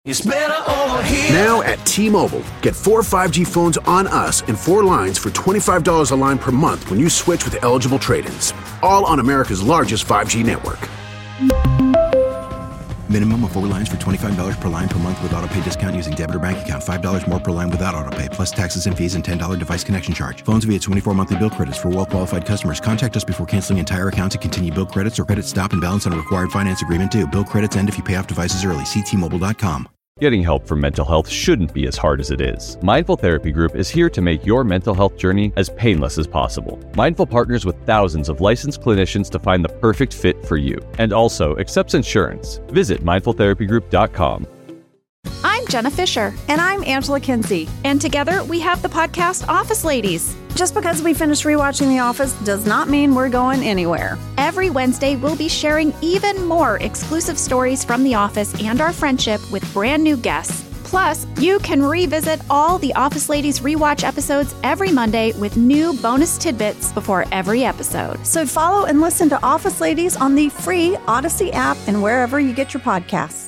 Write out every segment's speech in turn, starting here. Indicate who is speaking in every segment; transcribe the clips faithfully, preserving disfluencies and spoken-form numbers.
Speaker 1: It's better over here.
Speaker 2: Now at T-Mobile, get four five G phones on us and four lines for twenty-five dollars a line per month when you switch with eligible trade-ins. All on America's largest five G network.
Speaker 3: Minimum of four lines for twenty-five dollars per line per month with autopay discount using debit or bank account. five dollars more per line without autopay, plus taxes and fees and ten dollars device connection charge. Phones via twenty-four monthly bill credits for well-qualified customers. Contact us before canceling entire account to continue bill credits or credit stop and balance on a required finance agreement due. Bill credits end if you pay off devices early. See T Mobile dot com.
Speaker 4: Getting help for mental health shouldn't be as hard as it is. Mindful Therapy Group is here to make your mental health journey as painless as possible. Mindful partners with thousands of licensed clinicians to find the perfect fit for you, and also accepts insurance. Visit mindful therapy group dot com.
Speaker 5: I'm Jenna Fisher.
Speaker 6: And I'm Angela Kinsey.
Speaker 5: And together we have the podcast Office Ladies.
Speaker 6: Just because we finished rewatching The Office does not mean we're going anywhere.
Speaker 5: Every Wednesday, we'll be sharing even more exclusive stories from The Office and our friendship with brand new guests. Plus, you can revisit all the Office Ladies rewatch episodes every Monday with new bonus tidbits before every episode.
Speaker 6: So follow and listen to Office Ladies on the free Odyssey app and wherever you get your podcasts.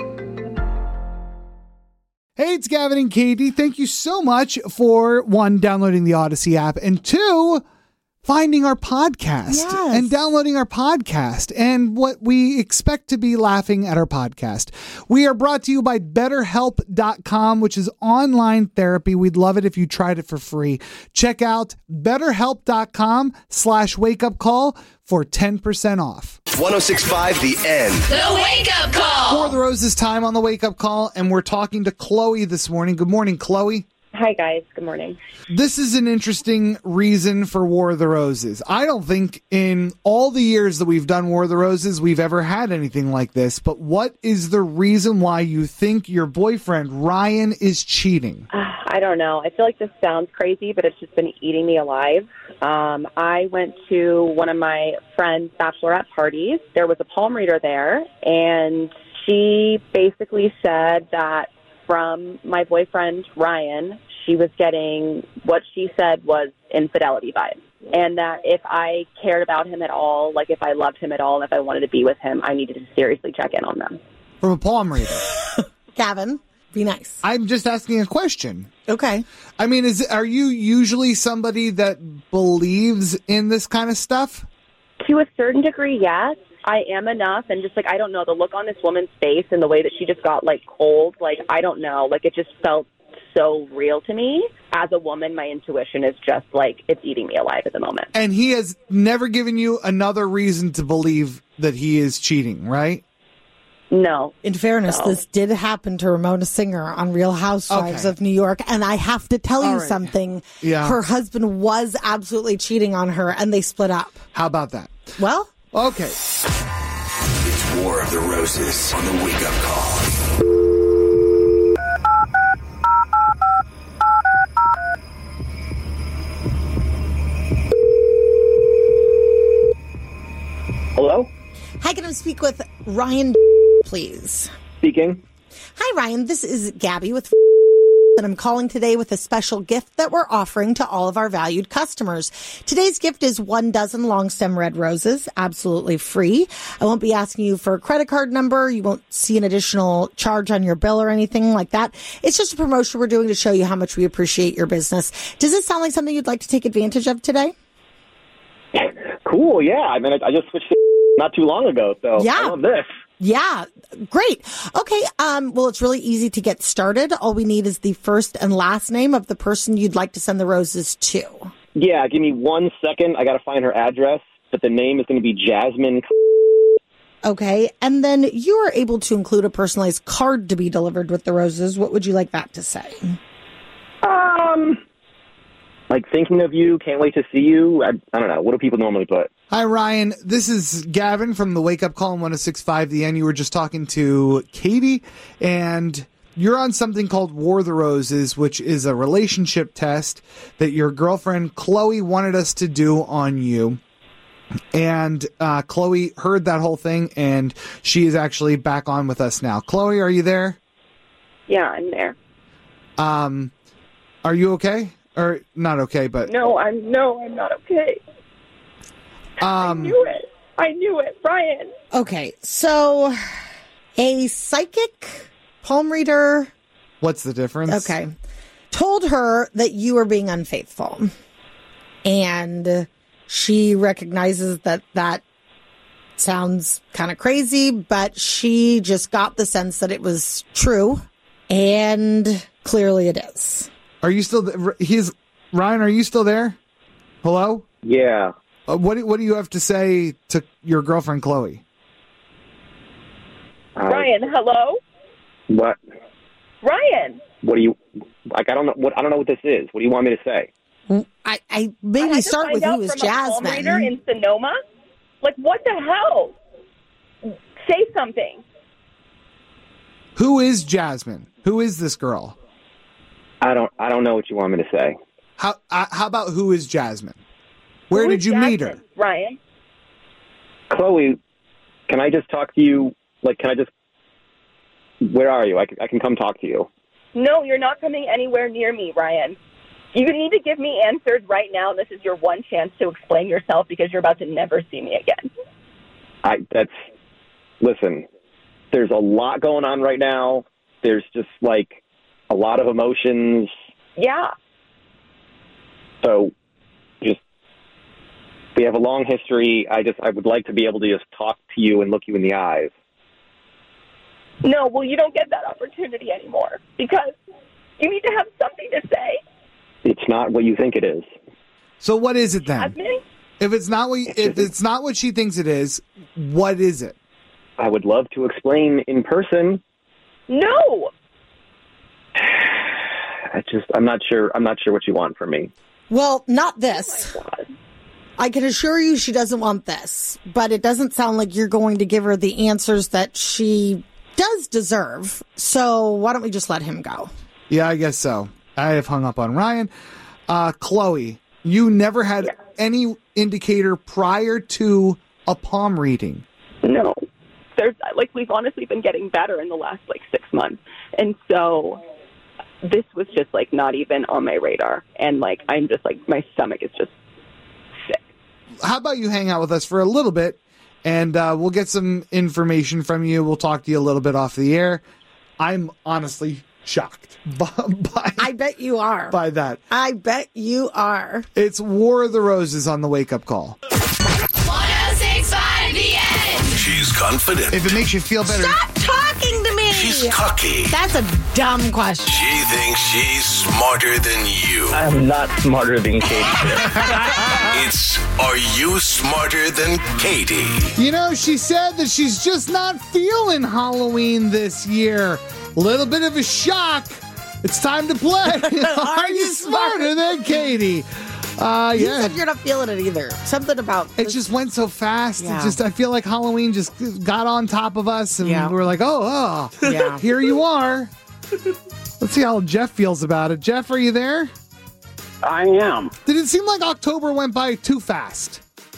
Speaker 7: Hey, it's Gavin and Katie. Thank you so much for, one, downloading the Odyssey app, and two, finding our podcast
Speaker 6: yes.
Speaker 7: and downloading our podcast and what we expect to be laughing at our podcast. We are brought to you by better help dot com, which is online therapy. We'd love it if you tried it for free. Check out better help dot com slash wake up call for ten percent off.
Speaker 8: one oh six point five The End.
Speaker 9: The Wake Up Call.
Speaker 7: For the Roses time on the Wake Up Call, and we're talking to Chloe this morning. Good morning, Chloe.
Speaker 10: Hi, guys. Good morning.
Speaker 7: This is an interesting reason for War of the Roses. I don't think in all the years that we've done War of the Roses, we've ever had anything like this. But what is the reason why you think your boyfriend, Ryan, is cheating?
Speaker 10: Uh, I don't know. I feel like this sounds crazy, but it's just been eating me alive. Um, I went to one of my friend's bachelorette parties. There was a palm reader there, and she basically said that from my boyfriend, Ryan, she was getting what she said was infidelity vibes. And that if I cared about him at all, like if I loved him at all, and if I wanted to be with him, I needed to seriously check in on them.
Speaker 7: From a palm reader.
Speaker 11: Gavin, be nice.
Speaker 7: I'm just asking a question.
Speaker 11: Okay.
Speaker 7: I mean, is are you usually somebody that believes in this kind of stuff?
Speaker 10: To a certain degree, yes. I am enough, and just like, I don't know, the look on this woman's face and the way that she just got like cold, like, I don't know, like it just felt so real to me. As a woman, my intuition is just like, it's eating me alive at the moment.
Speaker 7: And he has never given you another reason to believe that he is cheating, right?
Speaker 10: No.
Speaker 11: In fairness,
Speaker 10: no.
Speaker 11: This did happen to Ramona Singer on Real Housewives
Speaker 7: Okay.
Speaker 11: of New York. And I have to tell
Speaker 7: All
Speaker 11: you
Speaker 7: right.
Speaker 11: something.
Speaker 7: Yeah.
Speaker 11: Her husband was absolutely cheating on her, and they split up.
Speaker 7: How about that?
Speaker 11: Well,
Speaker 7: okay.
Speaker 8: It's War of the Roses on the Wake Up Call.
Speaker 12: Hello?
Speaker 11: hi, can I speak with Ryan, please?
Speaker 12: Speaking.
Speaker 11: Hi, Ryan. This is Gabby with and I'm calling today with a special gift that we're offering to all of our valued customers. Today's gift is one dozen long stem red roses, absolutely free. I won't be asking you for a credit card number. You won't see an additional charge on your bill or anything like that. It's just a promotion we're doing to show you how much we appreciate your business. Does this sound like something you'd like to take advantage of today?
Speaker 12: Cool, yeah. I mean, I just switched to not too long ago, so
Speaker 11: Yeah.
Speaker 12: I love this.
Speaker 11: Yeah, great. Okay, um, well, it's really easy to get started. All we need is the first and last name of the person you'd like to send the roses to.
Speaker 12: Yeah, give me one second. I got to find her address, but the name is going to be Jasmine.
Speaker 11: Okay, and then you are able to include a personalized card to be delivered with the roses. What would you like that to say?
Speaker 12: Um, like thinking of you, can't wait to see you. I, I don't know. What do people normally put?
Speaker 7: Hi, Ryan. This is Gavin from the Wake Up Call on one oh six point five The End. You were just talking to Katie, and you're on something called War of the Roses, which is a relationship test that your girlfriend Chloe wanted us to do on you. And uh, Chloe heard that whole thing, and she is actually back on with us now. Chloe, are you there?
Speaker 10: Yeah, I'm there.
Speaker 7: Um, are you okay? Or not okay, but...
Speaker 10: No, I'm no, I'm not okay.
Speaker 7: Um,
Speaker 10: I knew it. I knew it, Brian.
Speaker 11: Okay, so a psychic palm reader.
Speaker 7: What's the difference?
Speaker 11: Okay. Told her that you were being unfaithful. And she recognizes that that sounds kind of crazy, but she just got the sense that it was true. And clearly it is.
Speaker 7: Are you still th- he's Ryan, are you still there? Hello?
Speaker 12: Yeah.
Speaker 7: Uh, what do, what do you have to say to your girlfriend Chloe?
Speaker 12: Uh,
Speaker 10: Ryan, hello?
Speaker 12: What?
Speaker 10: Ryan.
Speaker 12: What do you like? I don't know what I don't know what this is. What do you want me to say?
Speaker 11: I, I maybe
Speaker 10: I had to
Speaker 11: start
Speaker 10: find
Speaker 11: with
Speaker 10: out
Speaker 11: who is
Speaker 10: from a palm reader
Speaker 11: Jasmine.
Speaker 10: in Sonoma? Like, what the hell? Say something.
Speaker 7: Who is Jasmine? Who is this girl?
Speaker 12: I don't I don't know what you want me to say.
Speaker 7: How uh, how about who is Jasmine? Where
Speaker 10: Who
Speaker 7: did
Speaker 10: is
Speaker 7: you meet her?
Speaker 10: Jasmine, Ryan?
Speaker 12: Chloe, can I just talk to you? Like, can I just? Where are you? I can, I can come talk to you.
Speaker 10: No, you're not coming anywhere near me, Ryan. You need to give me answers right now. This is your one chance to explain yourself because you're about to never see me again.
Speaker 12: I that's listen. There's a lot going on right now. There's just like a lot of emotions.
Speaker 10: Yeah.
Speaker 12: So, just we have a long history. I just I would like to be able to just talk to you and look you in the eyes.
Speaker 10: No, well, you don't get that opportunity anymore because you need to have something to say.
Speaker 12: It's not what you think it is.
Speaker 7: So what is it then?
Speaker 10: Jasmine?
Speaker 7: If it's not what if it's not what she thinks it is, what is it?
Speaker 12: I would love to explain in person.
Speaker 10: No.
Speaker 12: I just I'm not sure I'm not sure what you want from me.
Speaker 11: Well, not this.
Speaker 10: Oh
Speaker 11: I can assure you she doesn't want this, but it doesn't sound like you're going to give her the answers that she does deserve. So why don't we just let him go?
Speaker 7: Yeah, I guess so. I have hung up on Ryan. Uh, Chloe, you never had
Speaker 10: Yes.
Speaker 7: any indicator prior to a palm reading.
Speaker 10: No. There's like we've honestly been getting better in the last like six months. And so this was just like not even on my radar. And like I'm just like my stomach is just sick.
Speaker 7: How about you hang out with us for a little bit, and uh, we'll get some information from you. We'll talk to you a little bit off the air. I'm honestly shocked by, by,
Speaker 11: I bet you are.
Speaker 7: by that.
Speaker 11: I bet you are.
Speaker 7: It's War of the Roses on the Wake Up Call.
Speaker 9: one oh six point five The End.
Speaker 8: She's confident.
Speaker 7: If it makes you feel better.
Speaker 11: Stop talking to me.
Speaker 8: She's cocky.
Speaker 11: That's a dumb question.
Speaker 8: She thinks she's smarter than you.
Speaker 12: I'm not smarter than Katie.
Speaker 8: It's Are You Smarter Than Katie?
Speaker 7: You know, she said that she's just not feeling Halloween this year. Little bit of a shock. It's time to play. Are you smarter than Katie? Uh,
Speaker 11: You
Speaker 7: yeah.
Speaker 11: said you're not feeling it either. Something about
Speaker 7: It just went so fast.
Speaker 11: Yeah.
Speaker 7: It just I feel like Halloween just got on top of us, and
Speaker 11: Yeah.
Speaker 7: we were like, oh, oh,
Speaker 11: Yeah.
Speaker 7: here you are. Let's see how Jeff feels about it. Jeff, are you there?
Speaker 1: I am.
Speaker 7: Did it seem like October went by too fast?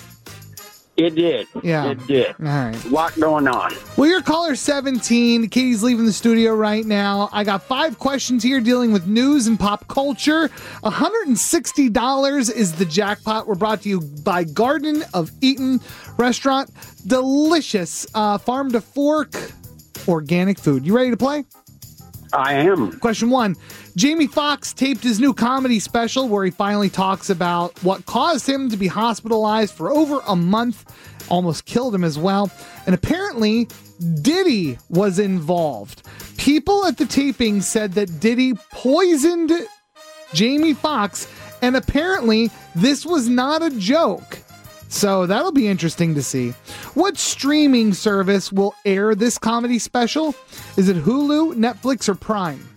Speaker 1: It did.
Speaker 7: Yeah.
Speaker 1: It did.
Speaker 7: All right.
Speaker 1: A lot going on.
Speaker 7: Well, you're caller seventeen. Katie's leaving the studio right now. I got five questions here dealing with news and pop culture. one hundred sixty dollars is the jackpot. We're brought to you by Garden of Eaton Restaurant. Delicious uh, farm to fork organic food. You ready to play?
Speaker 1: I am.
Speaker 7: Question one. Jamie Foxx taped his new comedy special where he finally talks about what caused him to be hospitalized for over a month, almost killed him as well. And apparently, Diddy was involved. People at the taping said that Diddy poisoned Jamie Foxx, and apparently this was not a joke. So that'll be interesting to see. What streaming service will air this comedy special? Is it Hulu, Netflix, or Prime?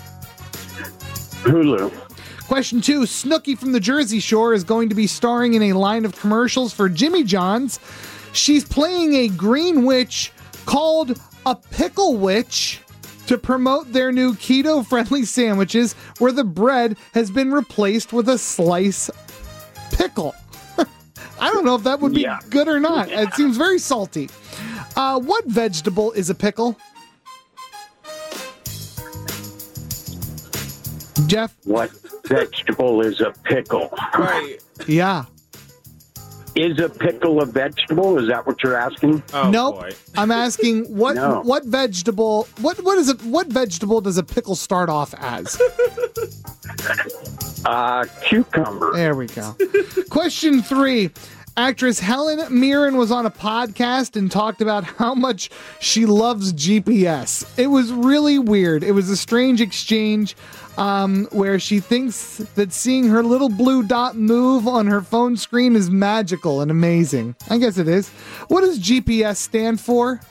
Speaker 1: Hulu.
Speaker 7: Question two. Snooki from the Jersey Shore is going to be starring in a line of commercials for Jimmy John's. She's playing a green witch called a pickle witch to promote their new keto-friendly sandwiches where the bread has been replaced with a slice pickle. I don't know if that would be
Speaker 1: Yeah.
Speaker 7: good or not. It seems very salty. Uh, what vegetable is a pickle? Jeff?
Speaker 1: What vegetable is a pickle?
Speaker 13: Right.
Speaker 7: Yeah.
Speaker 1: Is a pickle a vegetable? Is that what you're asking?
Speaker 13: Oh,
Speaker 7: nope.
Speaker 13: boy.
Speaker 7: I'm asking what
Speaker 1: No.
Speaker 7: what vegetable what what is it what vegetable does a pickle start off as?
Speaker 1: Uh, cucumber.
Speaker 7: There we go. Question three. Actress Helen Mirren was on a podcast and talked about how much she loves G P S. It was really weird. It was a strange exchange um, where she thinks that seeing her little blue dot move on her phone screen is magical and amazing. I guess it is. What does G P S stand for?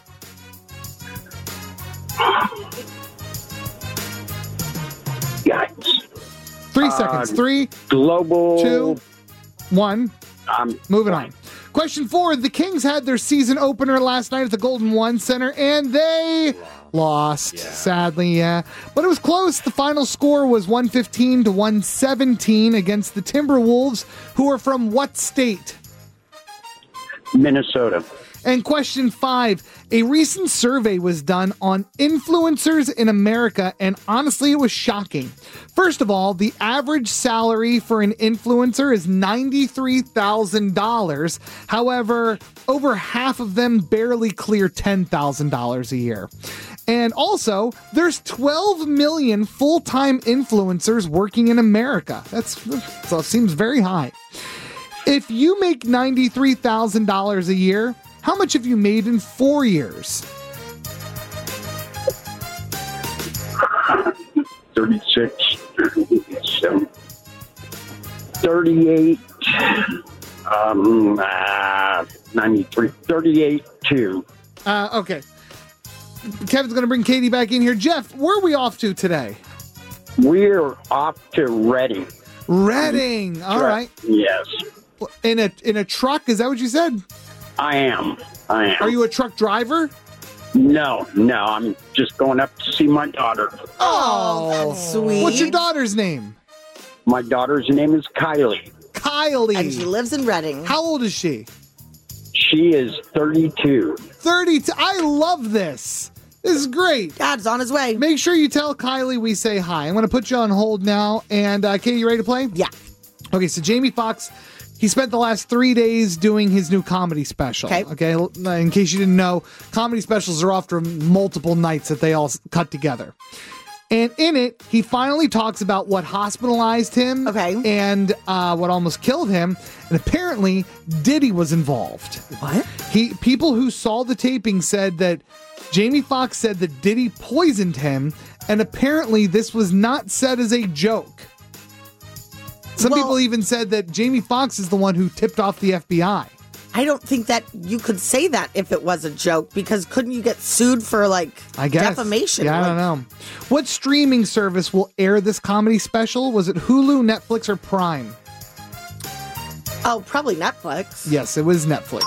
Speaker 1: Yikes.
Speaker 7: Three seconds.
Speaker 1: Uh,
Speaker 7: Three,
Speaker 1: Global.
Speaker 7: two, one.
Speaker 1: Um,
Speaker 7: Moving on. Question four. The Kings had their season opener last night at the Golden One Center, and they lost,
Speaker 13: Yeah.
Speaker 7: sadly, yeah. But it was close. The final score was one fifteen to one seventeen against the Timberwolves, who are from what state?
Speaker 1: Minnesota.
Speaker 7: And question five. A recent survey was done on influencers in America, and honestly, it was shocking. First of all, the average salary for an influencer is ninety-three thousand dollars. However, over half of them barely clear ten thousand dollars a year. And also, there's twelve million full-time influencers working in America. That's, that seems very high. If you make ninety-three thousand dollars a year, how much have you made in four years?
Speaker 1: thirty-six, thirty-seven, thirty-eight, um, uh, ninety-three, thirty-eight, two.
Speaker 7: Uh, okay. Kevin's going to bring Katie back in here. Jeff, where are we off to today?
Speaker 1: We're off to Reading.
Speaker 7: Reading. All right.
Speaker 1: Yes,
Speaker 7: In a in a truck? Is that what you said?
Speaker 1: I am. I am.
Speaker 7: Are you a truck driver?
Speaker 1: No, no, I'm just going up to see my daughter.
Speaker 11: Oh, that's sweet.
Speaker 7: What's your daughter's name?
Speaker 1: My daughter's name is Kylie.
Speaker 7: Kylie.
Speaker 11: And she lives in Reading.
Speaker 7: How old is she?
Speaker 1: She is thirty-two.
Speaker 7: thirty-two. I love this. This is great.
Speaker 11: Dad's on his way.
Speaker 7: Make sure you tell Kylie we say hi. I'm going to put you on hold now. And uh, Katie, you ready to play?
Speaker 11: Yeah.
Speaker 7: Okay, so Jamie Foxx, he spent the last three days doing his new comedy special.
Speaker 11: Okay.
Speaker 7: Okay. In case you didn't know, comedy specials are often multiple nights that they all cut together. And in it, he finally talks about what hospitalized him.
Speaker 11: Okay.
Speaker 7: And uh, what almost killed him. And apparently, Diddy was involved.
Speaker 11: What?
Speaker 7: He people who saw the taping said that Jamie Foxx said that Diddy poisoned him, and apparently this was not said as a joke. Some
Speaker 11: Well-
Speaker 7: people even said that Jamie Foxx is the one who tipped off the F B I.
Speaker 11: I don't think that you could say that if it was a joke, because couldn't you get sued for like
Speaker 7: I guess.
Speaker 11: defamation?
Speaker 7: Yeah, I
Speaker 11: Like,
Speaker 7: don't know. What streaming service will air this comedy special? Was it Hulu, Netflix, or Prime?
Speaker 11: Oh, probably Netflix.
Speaker 7: Yes, it was Netflix.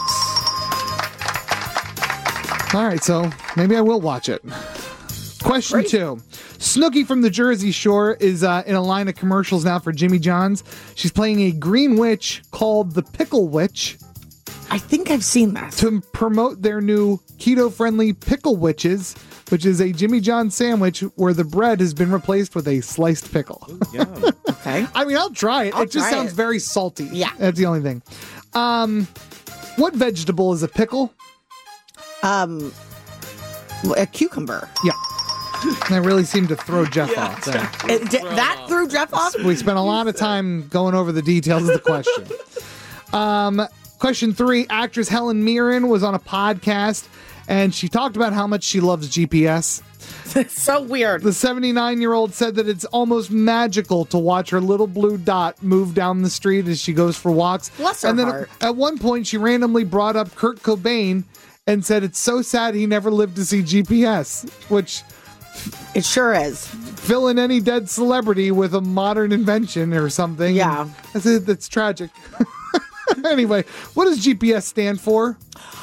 Speaker 7: All right, so maybe I will watch it. Question
Speaker 11: Great.
Speaker 7: two. Snooki from the Jersey Shore is uh, in a line of commercials now for Jimmy John's. She's playing a green witch called the Pickle Witch
Speaker 11: I think I've seen that.
Speaker 7: to promote their new keto-friendly Pickle Witches, which is a Jimmy John's sandwich where the bread has been replaced with a sliced pickle.
Speaker 11: Okay.
Speaker 7: I mean, I'll try it.
Speaker 11: I'll
Speaker 7: it just
Speaker 11: try
Speaker 7: sounds
Speaker 11: it.
Speaker 7: very salty.
Speaker 11: Yeah.
Speaker 7: That's the only thing. Um, what vegetable is a pickle?
Speaker 11: Um, a cucumber.
Speaker 7: Yeah. That really seemed to throw Jeff off there.
Speaker 11: It, di- that threw Jeff off?
Speaker 7: We spent a lot of time going over the details of the question. Um, question three, actress Helen Mirren was on a podcast, and she talked about how much she loves G P S.
Speaker 11: It's so weird.
Speaker 7: The seventy-nine-year-old said that it's almost magical to watch her little blue dot move down the street as she goes for walks.
Speaker 11: Bless her
Speaker 7: and then
Speaker 11: heart.
Speaker 7: at one point, she randomly brought up Kurt Cobain and said it's so sad he never lived to see G P S, which...
Speaker 11: It sure is.
Speaker 7: Fill in any dead celebrity with a modern invention or something.
Speaker 11: Yeah.
Speaker 7: That's, it, that's tragic. Anyway, what does G P S stand for?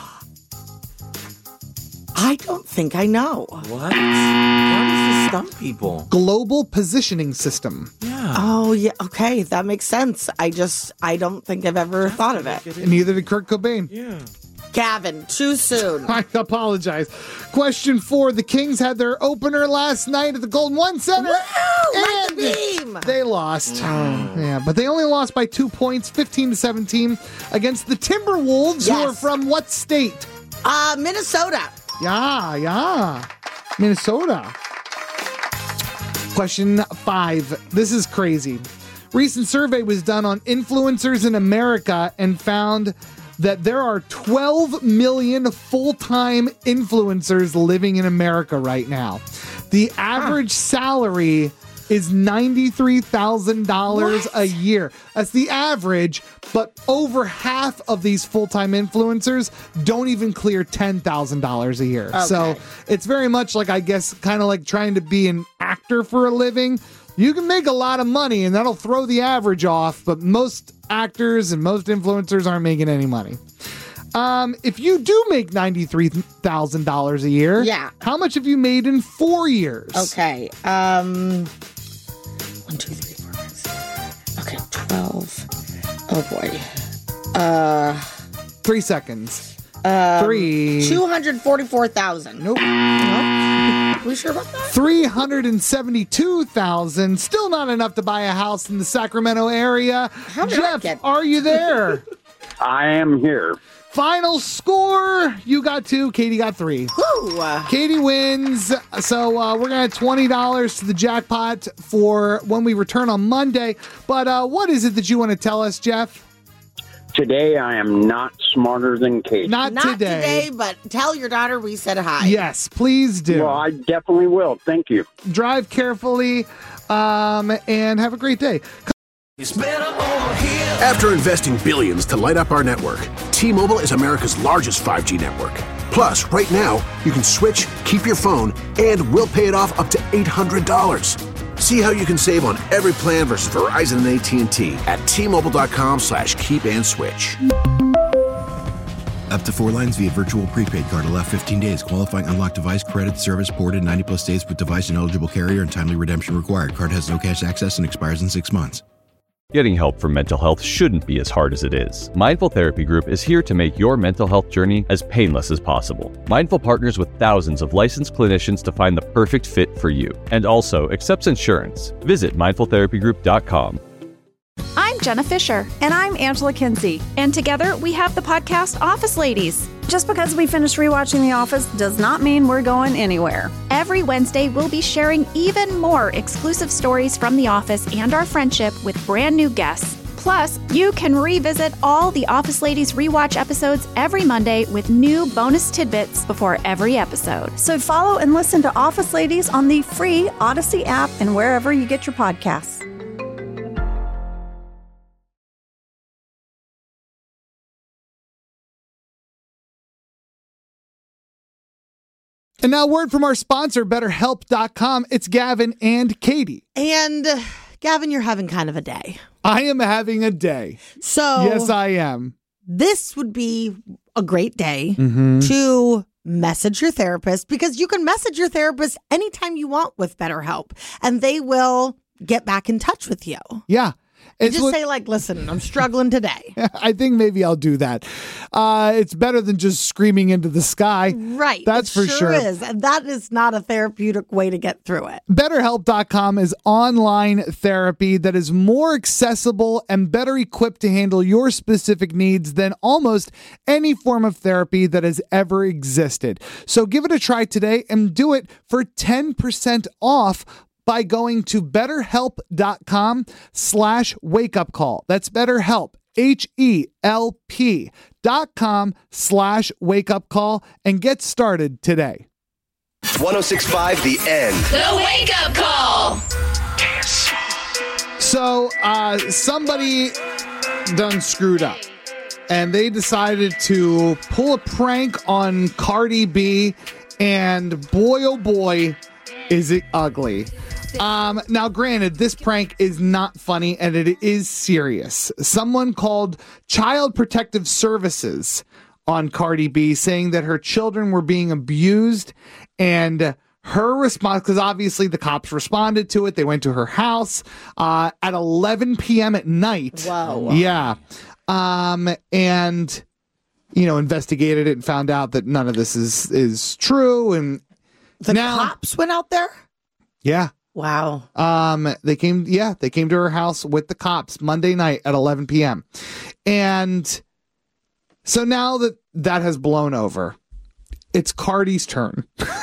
Speaker 11: I don't think I know.
Speaker 13: What? How does this stump people?
Speaker 7: Global Positioning System.
Speaker 13: Yeah.
Speaker 11: Oh, yeah. Okay. That makes sense. I just, I don't think I've ever thought of it.
Speaker 7: And neither did Kurt Cobain.
Speaker 13: Yeah.
Speaker 11: Gavin, too soon.
Speaker 7: I apologize. Question four. The Kings had their opener last night at the Golden One Center.
Speaker 11: Like the beam.
Speaker 7: They lost. Yeah, but they only lost by two points, fifteen to seventeen, against the Timberwolves,
Speaker 11: Yes.
Speaker 7: who are from what state?
Speaker 11: Uh, Minnesota.
Speaker 7: Yeah, yeah. Minnesota. Question five. This is crazy. Recent survey was done on influencers in America and found that there are twelve million full-time influencers living in America right now. The average salary is ninety-three thousand dollars a year. That's the average, but over half of these full-time influencers don't even clear ten thousand dollars a year.
Speaker 11: Okay.
Speaker 7: So it's very much like, I guess, kind of like trying to be an actor for a living. You can make a lot of money and that'll throw the average off, but most actors and most influencers aren't making any money. Um, if you do make ninety-three thousand dollars a year,
Speaker 11: Yeah.
Speaker 7: how much have you made in four years?
Speaker 11: Okay. Um, one, two, three, four, five, six. Okay, twelve. Oh boy. Uh,
Speaker 7: Three seconds.
Speaker 11: um,
Speaker 7: Three.
Speaker 11: Two hundred forty-four thousand.
Speaker 7: Nope.
Speaker 11: Nope. We sure about that?
Speaker 7: three hundred seventy-two thousand. Still not enough to buy a house in the Sacramento area.
Speaker 11: How did I
Speaker 7: Jeff,
Speaker 11: get-
Speaker 7: are you there?
Speaker 1: I am here.
Speaker 7: Final score. You got two. Katie got three.
Speaker 11: Woo!
Speaker 7: Katie wins. So uh, we're going to add twenty dollars to the jackpot for when we return on Monday. But uh, what is it that you want to tell us, Jeff?
Speaker 1: Today, I am not smarter than Katie.
Speaker 7: Not,
Speaker 11: Not today. but tell your daughter we said hi.
Speaker 7: Yes, please do.
Speaker 1: Well, I definitely will. Thank you.
Speaker 7: Drive carefully um, and have a great day.
Speaker 2: After investing billions to light up our network, T-Mobile is America's largest five G network. Plus, right now, you can switch, keep your phone, and we'll pay it off up to eight hundred dollars. See how you can save on every plan versus Verizon and A T and T at T-Mobile.com slash keep and switch.
Speaker 3: Up to four lines via virtual prepaid card. Allow fifteen days. Qualifying unlocked device credit service ported ninety plus days with device and eligible carrier and timely redemption required. Card has no cash access and expires in six months.
Speaker 4: Getting help for mental health shouldn't be as hard as it is. Mindful Therapy Group is here to make your mental health journey as painless as possible. Mindful partners with thousands of licensed clinicians to find the perfect fit for you, and also accepts insurance. Visit mindful therapy group dot com.
Speaker 5: I'm Jenna Fisher.
Speaker 6: And I'm Angela Kinsey.
Speaker 5: And together we have the podcast Office Ladies.
Speaker 6: Just because we finished rewatching The Office does not mean we're going anywhere.
Speaker 5: Every Wednesday, we'll be sharing even more exclusive stories from The Office and our friendship with brand new guests. Plus, you can revisit all the Office Ladies rewatch episodes every Monday with new bonus tidbits before every episode.
Speaker 6: So follow and listen to Office Ladies on the free Odyssey app and wherever you get your podcasts.
Speaker 7: And now, word from our sponsor, better help dot com. It's Gavin and Katie.
Speaker 11: And uh, Gavin, you're having kind of a day.
Speaker 7: I am having a day.
Speaker 11: So
Speaker 7: Yes, I am.
Speaker 11: this would be a great day
Speaker 7: Mm-hmm.
Speaker 11: to message your therapist, because you can message your therapist anytime you want with BetterHelp, and they will get back in touch with you.
Speaker 7: Yeah.
Speaker 11: And
Speaker 7: It's
Speaker 11: just
Speaker 7: what-
Speaker 11: say, like, listen, I'm struggling today.
Speaker 7: I think maybe I'll do that. Uh, it's better than just screaming into the sky.
Speaker 11: Right.
Speaker 7: That's
Speaker 11: it
Speaker 7: for
Speaker 11: sure
Speaker 7: sure.
Speaker 11: is. And that is not a therapeutic way to get through it.
Speaker 7: better help dot com is online therapy that is more accessible and better equipped to handle your specific needs than almost any form of therapy that has ever existed. So give it a try today and do it for ten percent off by going to betterhelp.com slash wake up call. That's BetterHelp, H E L P dot com slash wake up call, and get started today.
Speaker 8: ten sixty-five The End.
Speaker 9: The Wake Up Call.
Speaker 7: So, uh, somebody done screwed up, and they decided to pull a prank on Cardi B, and boy, oh boy, is it ugly. Um, now, granted, this prank is not funny, and it is serious. Someone called Child Protective Services on Cardi B, saying that her children were being abused, and her response, because obviously the cops responded to it. They went to her house uh, at eleven p.m. at night.
Speaker 11: Wow.
Speaker 7: Yeah. Um, and, you know, investigated it and found out that none of this is, is true. And
Speaker 11: The
Speaker 7: now,
Speaker 11: cops went out there?
Speaker 7: yeah.
Speaker 11: Wow.
Speaker 7: Um, they came, yeah, they came to her house with the cops Monday night at eleven p.m. And so now that that has blown over, it's Cardi's turn.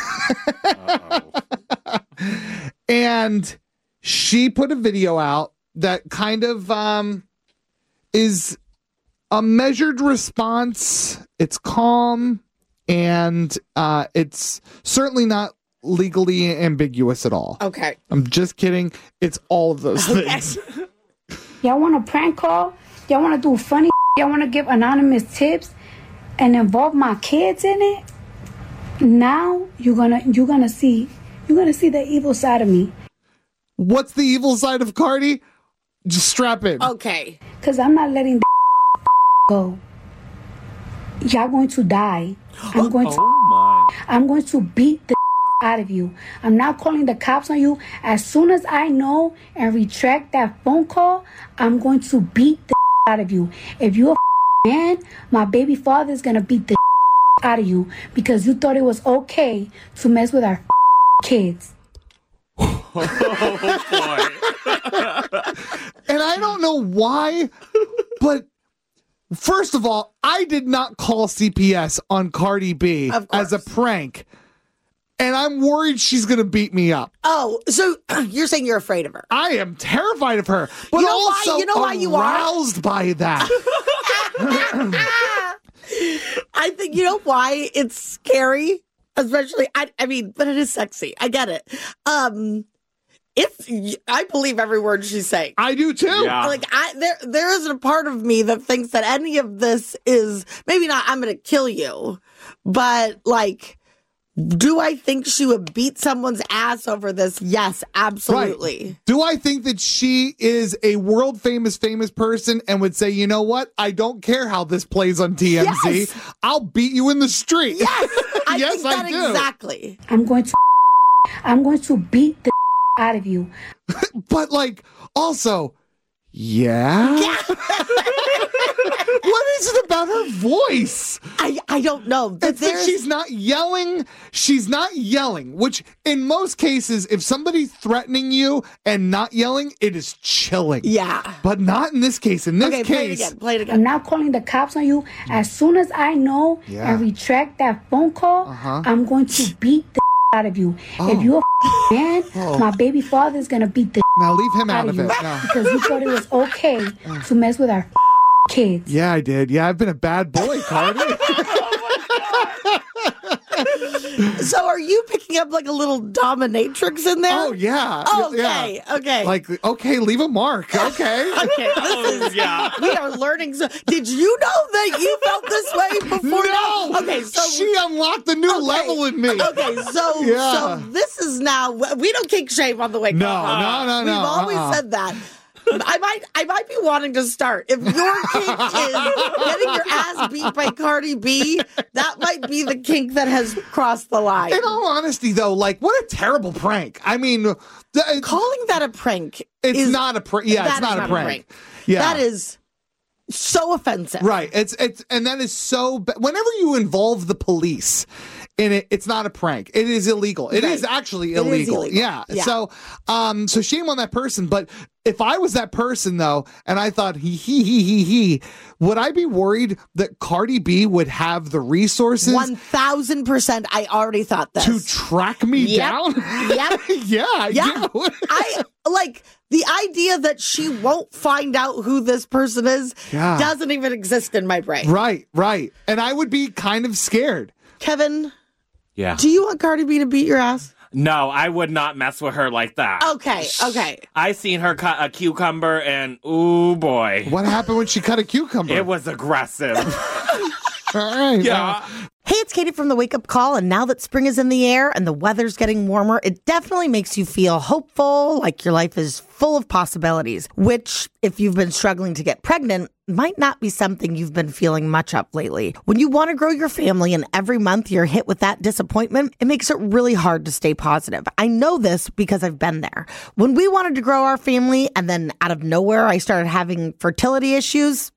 Speaker 7: And she put a video out that kind of um, is a measured response. It's calm, and uh, it's certainly not legally ambiguous at all.
Speaker 11: Okay.
Speaker 7: I'm just kidding. It's all of those
Speaker 11: Okay.
Speaker 7: things.
Speaker 14: Y'all want a prank call? Y'all want to do funny? Y'all want to give anonymous tips and involve my kids in it? Now you're gonna you're gonna see you're gonna see the evil side of me.
Speaker 7: What's the evil side of Cardi? Just strap in.
Speaker 11: Okay.
Speaker 14: Cause I'm not letting the go. Y'all going to die. I'm going to.
Speaker 13: Oh my.
Speaker 14: I'm going to beat the out of you. I'm not calling the cops on you. As soon as I know and retract that phone call, I'm going to beat the out of you. If you're a man, my baby father is gonna beat the out of you because you thought it was okay to mess with our kids.
Speaker 13: Oh boy.
Speaker 7: And I don't know why, but first of all, I did not call C P S on Cardi B as a prank. And I'm worried she's going to beat me up.
Speaker 11: Oh, so you're saying you're afraid of her?
Speaker 7: I am terrified of her, but
Speaker 11: You know
Speaker 7: also
Speaker 11: why? You know why you are?
Speaker 7: aroused by that.
Speaker 11: I think, you know why it's scary? Especially, I, I mean, but it is sexy. I get it. Um, it's, I believe every word she's saying.
Speaker 7: I do too.
Speaker 13: Yeah.
Speaker 11: Like, I, there, there isn't a part of me that thinks that any of this is, maybe not, I'm going to kill you, but like, do I think she would beat someone's ass over this? Yes, absolutely.
Speaker 7: Right. Do I think that she is a world famous, famous person and would say, you know what? I don't care how this plays on T M Z.
Speaker 11: Yes.
Speaker 7: I'll beat you in the street.
Speaker 11: Yes, I
Speaker 7: Yes,
Speaker 11: think that
Speaker 7: I do.
Speaker 11: exactly.
Speaker 14: I'm going to. I'm going to beat the out of you.
Speaker 7: But like, also, yeah.
Speaker 11: Yeah.
Speaker 7: What is it about her voice?
Speaker 11: I, I don't know.
Speaker 7: It's that
Speaker 11: There's-
Speaker 7: she's not yelling. She's not yelling, which in most cases, if somebody's threatening you and not yelling, it is chilling.
Speaker 11: Yeah.
Speaker 7: But not in this case. In this
Speaker 11: Okay, play it
Speaker 7: case,
Speaker 11: again. Play it again.
Speaker 14: I'm not calling the cops on you. As soon as I know
Speaker 7: Yeah.
Speaker 14: and retract that phone call,
Speaker 7: Uh-huh.
Speaker 14: I'm going to beat the out of you.
Speaker 7: Oh.
Speaker 14: If you're a man,
Speaker 7: Oh.
Speaker 14: my baby father is gonna beat the
Speaker 7: now leave him out
Speaker 14: out
Speaker 7: of
Speaker 14: of
Speaker 7: it.
Speaker 14: you
Speaker 7: No.
Speaker 14: because you thought it was okay to mess with our kids.
Speaker 7: Yeah, I did. Yeah, I've been a bad boy, Cardi.
Speaker 11: So are you picking up like a little dominatrix in there?
Speaker 7: Oh, yeah.
Speaker 11: Oh,
Speaker 7: Yeah.
Speaker 11: okay. Okay.
Speaker 7: Like, okay, leave a mark. Okay.
Speaker 11: Okay, this is,
Speaker 13: yeah.
Speaker 11: we are learning. So, did you know that you felt this way before?
Speaker 7: No.
Speaker 11: now? Okay, so
Speaker 7: she unlocked the new
Speaker 11: okay,
Speaker 7: level in me.
Speaker 11: Okay, so
Speaker 7: Yeah.
Speaker 11: so this is now we don't kink shame on the way.
Speaker 7: No, no, no,
Speaker 11: We've
Speaker 7: no.
Speaker 11: always
Speaker 7: uh-uh.
Speaker 11: said that. I might, I might be wanting to start. If your kink is getting your ass beat by Cardi B, that might be the kink that has crossed the line.
Speaker 7: In all honesty, though, like, what a terrible prank. I mean, th-
Speaker 11: Calling that a prank,
Speaker 7: it's
Speaker 11: is,
Speaker 7: not a prank. Yeah,
Speaker 11: that
Speaker 7: it's
Speaker 11: is
Speaker 7: not, a, prank. Yeah,
Speaker 11: That is so offensive.
Speaker 7: right. It's it's and that is so. Ba- Whenever you involve the police in it, it's not a prank. It is illegal. It
Speaker 11: Right.
Speaker 7: is actually
Speaker 11: It is
Speaker 7: illegal.
Speaker 11: illegal.
Speaker 7: Yeah.
Speaker 11: Yeah.
Speaker 7: So, um, so shame on that person. But if I was that person though, and I thought he he he he he, would I be worried that Cardi B would have the resources
Speaker 11: One thousand percent. I already thought this.
Speaker 7: to track me
Speaker 11: Yep.
Speaker 7: down?
Speaker 11: Yep.
Speaker 7: yeah. I
Speaker 11: Yeah.
Speaker 7: do.
Speaker 11: I like the idea that she won't find out who this person is
Speaker 7: Yeah.
Speaker 11: doesn't even exist in my brain.
Speaker 7: Right. Right. And I would be kind of scared.
Speaker 11: Kevin,
Speaker 13: Yeah.
Speaker 11: do you want Cardi B to beat your ass?
Speaker 13: No, I would not mess with her like that.
Speaker 11: Okay, okay.
Speaker 13: I seen her cut a cucumber and ooh boy.
Speaker 7: What happened when she cut a cucumber?
Speaker 13: It was aggressive.
Speaker 7: All right.
Speaker 13: Yeah.
Speaker 7: well,
Speaker 11: Hey, it's Katie from the Wake Up Call, and now that spring is in the air and the weather's getting warmer, it definitely makes you feel hopeful, like your life is full of possibilities, which, if you've been struggling to get pregnant, might not be something you've been feeling much of lately. When you want to grow your family and every month you're hit with that disappointment, it makes it really hard to stay positive. I know this because I've been there. When we wanted to grow our family and then out of nowhere I started having fertility issues,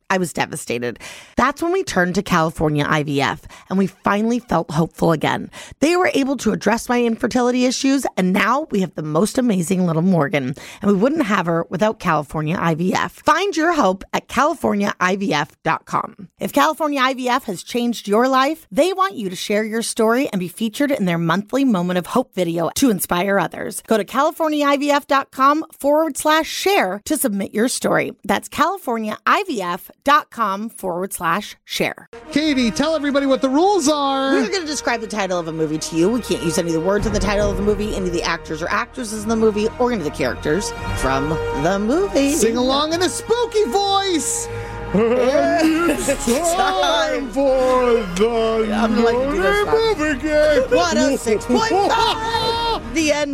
Speaker 11: I was devastated. That's when we turned to California I V F, and we finally felt hopeful again. They were able to address my infertility issues, and now we have the most amazing little Morgan, and we wouldn't have her without California I V F. Find your hope at california I V F dot com. If California I V F has changed your life, they want you to share your story and be featured in their monthly Moment of Hope video to inspire others. Go to california I V F dot com forward slash share to submit your story. That's california I V F dot com forward slash share.
Speaker 7: Katie, tell everybody what the rules are.
Speaker 11: We're going to describe the title of a movie to you. We can't use any of the words in the title of the movie, any of the actors or actresses in the movie, or any of the characters from the movie.
Speaker 7: Sing along in a spooky voice.
Speaker 11: It's
Speaker 7: time for the
Speaker 11: I'm like to do this
Speaker 7: movie game.
Speaker 11: one oh six point five. The end.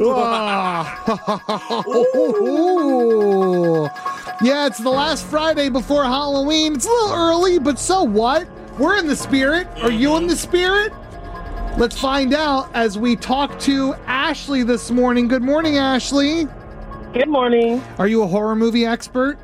Speaker 7: Ooh. Yeah, it's the last Friday before Halloween. It's a little early, but so what? We're in the spirit. Are you in the spirit? Let's find out as we talk to Ashley this morning. Good morning, Ashley.
Speaker 15: Good morning.
Speaker 7: Are you a horror movie expert?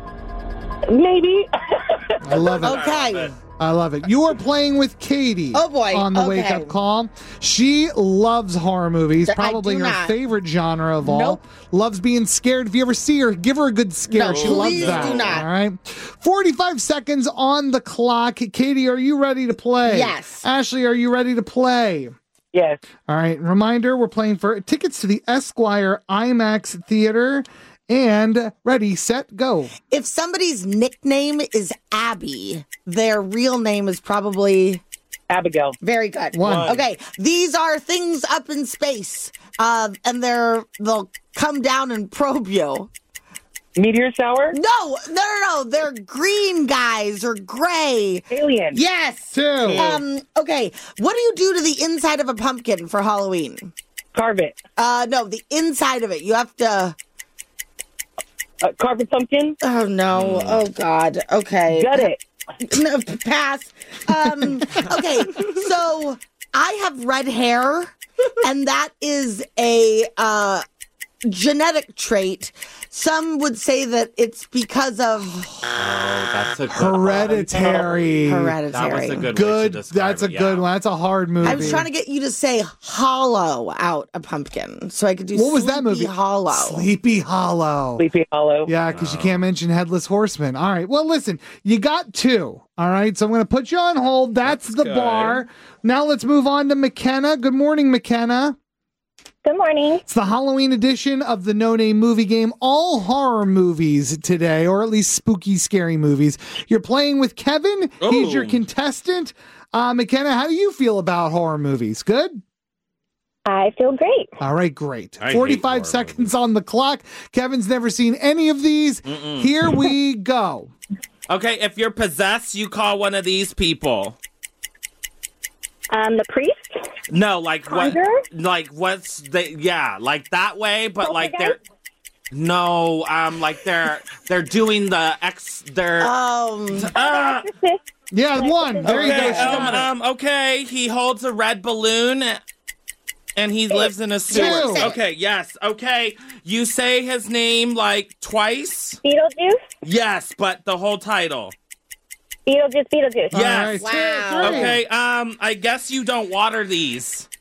Speaker 15: Maybe.
Speaker 7: I love it.
Speaker 11: Okay.
Speaker 7: I love it. You are playing with Katie.
Speaker 11: Oh, boy.
Speaker 7: On the
Speaker 11: Okay.
Speaker 7: Wake Up Call. She loves horror movies.
Speaker 11: I
Speaker 7: Probably
Speaker 11: do
Speaker 7: her
Speaker 11: not.
Speaker 7: favorite genre of all.
Speaker 11: Nope.
Speaker 7: Loves being scared. If you ever see her, give her a good scare.
Speaker 11: No,
Speaker 7: she loves
Speaker 11: please
Speaker 7: that.
Speaker 11: do not.
Speaker 7: All right. forty-five seconds on the clock. Katie, are you ready to play?
Speaker 11: Yes.
Speaker 7: Ashley, are you ready to play?
Speaker 15: Yes.
Speaker 7: All right. Reminder, we're playing for tickets to the Esquire IMAX Theater. And ready, set, go.
Speaker 11: If somebody's nickname is Abby, their real name is probably
Speaker 15: Abigail.
Speaker 11: Very good.
Speaker 7: One.
Speaker 11: Okay, these are things up in space, uh, and they're they'll come down and probe you.
Speaker 15: Meteor shower?
Speaker 11: No, no, no, no. They're green guys or gray.
Speaker 15: Alien.
Speaker 11: Yes.
Speaker 7: Two.
Speaker 11: Um. Okay. What do you do to the inside of a pumpkin for Halloween?
Speaker 15: Carve it.
Speaker 11: Uh. No, the inside of it. You have to.
Speaker 15: Uh, carve a pumpkin?
Speaker 11: Oh no. Oh God. Okay.
Speaker 15: Gut it.
Speaker 11: No, pass. Um. Okay. So I have red hair, and that is a uh genetic trait. Some would say that it's because of
Speaker 13: Oh, that's a good
Speaker 7: Hereditary.
Speaker 11: Hereditary.
Speaker 13: That was a good,
Speaker 7: Good.
Speaker 13: way to describe
Speaker 7: That's a
Speaker 13: it, yeah.
Speaker 7: good one. That's a hard movie.
Speaker 11: I was trying to get you to say hollow out a pumpkin, so I could do.
Speaker 7: What was that
Speaker 11: Sleepy
Speaker 7: movie?
Speaker 11: Hollow.
Speaker 7: Sleepy Hollow.
Speaker 15: Sleepy Hollow.
Speaker 7: Yeah, because you can't mention Headless Horseman. All right. Well, listen, you got two. All right. So I'm going to put you on hold. That's,
Speaker 13: That's
Speaker 7: the
Speaker 13: good.
Speaker 7: bar. Now let's move on to McKenna. Good morning, McKenna.
Speaker 16: Good morning.
Speaker 7: It's the Halloween edition of the No Name Movie Game. All horror movies today, or at least spooky, scary movies. You're playing with Kevin. He's your
Speaker 13: Oh.
Speaker 7: contestant. Uh, McKenna, how do you feel about horror movies? Good?
Speaker 16: I feel great.
Speaker 7: All right, great.
Speaker 13: I hate
Speaker 7: forty-five
Speaker 13: horror
Speaker 7: seconds
Speaker 13: movies.
Speaker 7: on the clock. Kevin's never seen any of these.
Speaker 13: Mm-mm.
Speaker 7: Here we go.
Speaker 13: Okay, if you're possessed, you call one of these people.
Speaker 16: Um, the priest?
Speaker 13: No, like what?
Speaker 16: Conjurer?
Speaker 13: Like what's the? Yeah, like that way, but like they're.
Speaker 16: Poltergeist?
Speaker 13: No, um, like they're they're doing the ex. They're.
Speaker 11: Um.
Speaker 13: Ah!
Speaker 16: Exorcist?
Speaker 7: Yeah, one. There you
Speaker 13: okay,
Speaker 7: go. She
Speaker 13: um,
Speaker 7: got it.
Speaker 13: um, okay, he holds a red balloon, and he lives in a sewer.
Speaker 7: Two.
Speaker 13: Okay, yes, okay. You say his name like twice.
Speaker 16: Beetlejuice?
Speaker 13: Yes, but the whole title.
Speaker 16: Beetlejuice, Beetlejuice.
Speaker 7: All
Speaker 13: Yes.
Speaker 7: right, two,
Speaker 11: Wow.
Speaker 7: three.
Speaker 13: Okay, um, I guess you don't water these.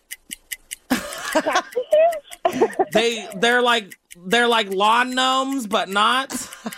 Speaker 13: They they're like they're like lawn gnomes, but not.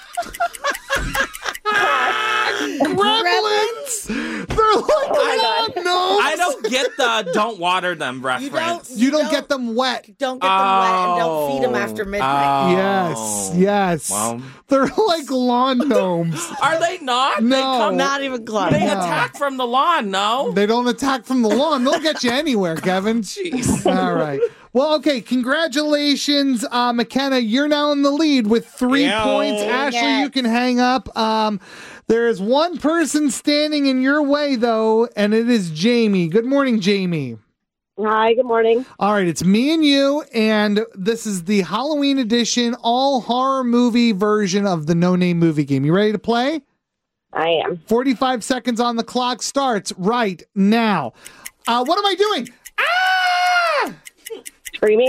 Speaker 7: Gremlins. They're like
Speaker 13: I,
Speaker 7: lawn gnomes.
Speaker 13: I don't get the don't water them reference.
Speaker 7: You don't get them wet.
Speaker 11: Don't get them wet and don't feed them after midnight.
Speaker 7: Yes, yes.
Speaker 13: Well.
Speaker 7: They're like lawn gnomes.
Speaker 13: Are they not?
Speaker 7: No.
Speaker 13: They come,
Speaker 11: Not even close.
Speaker 13: they
Speaker 7: No.
Speaker 13: attack from the lawn, no?
Speaker 7: They don't attack from the lawn. They'll get you anywhere, Kevin.
Speaker 13: Jeez.
Speaker 7: All right. Well, okay. Congratulations, uh, McKenna. You're now in the lead with three
Speaker 13: Yeah.
Speaker 7: points. Ashley,
Speaker 11: Yes.
Speaker 7: you can hang up. Um, there is one person standing in your way, though, and it is Jamie. Good morning, Jamie.
Speaker 16: Hi, good morning.
Speaker 7: All right, it's me and you, and this is the Halloween edition, all horror movie version of the No Name Movie Game. You ready to play?
Speaker 16: I am.
Speaker 7: forty-five seconds on the clock starts right now. Uh, what am I doing? Ah!
Speaker 16: Screaming?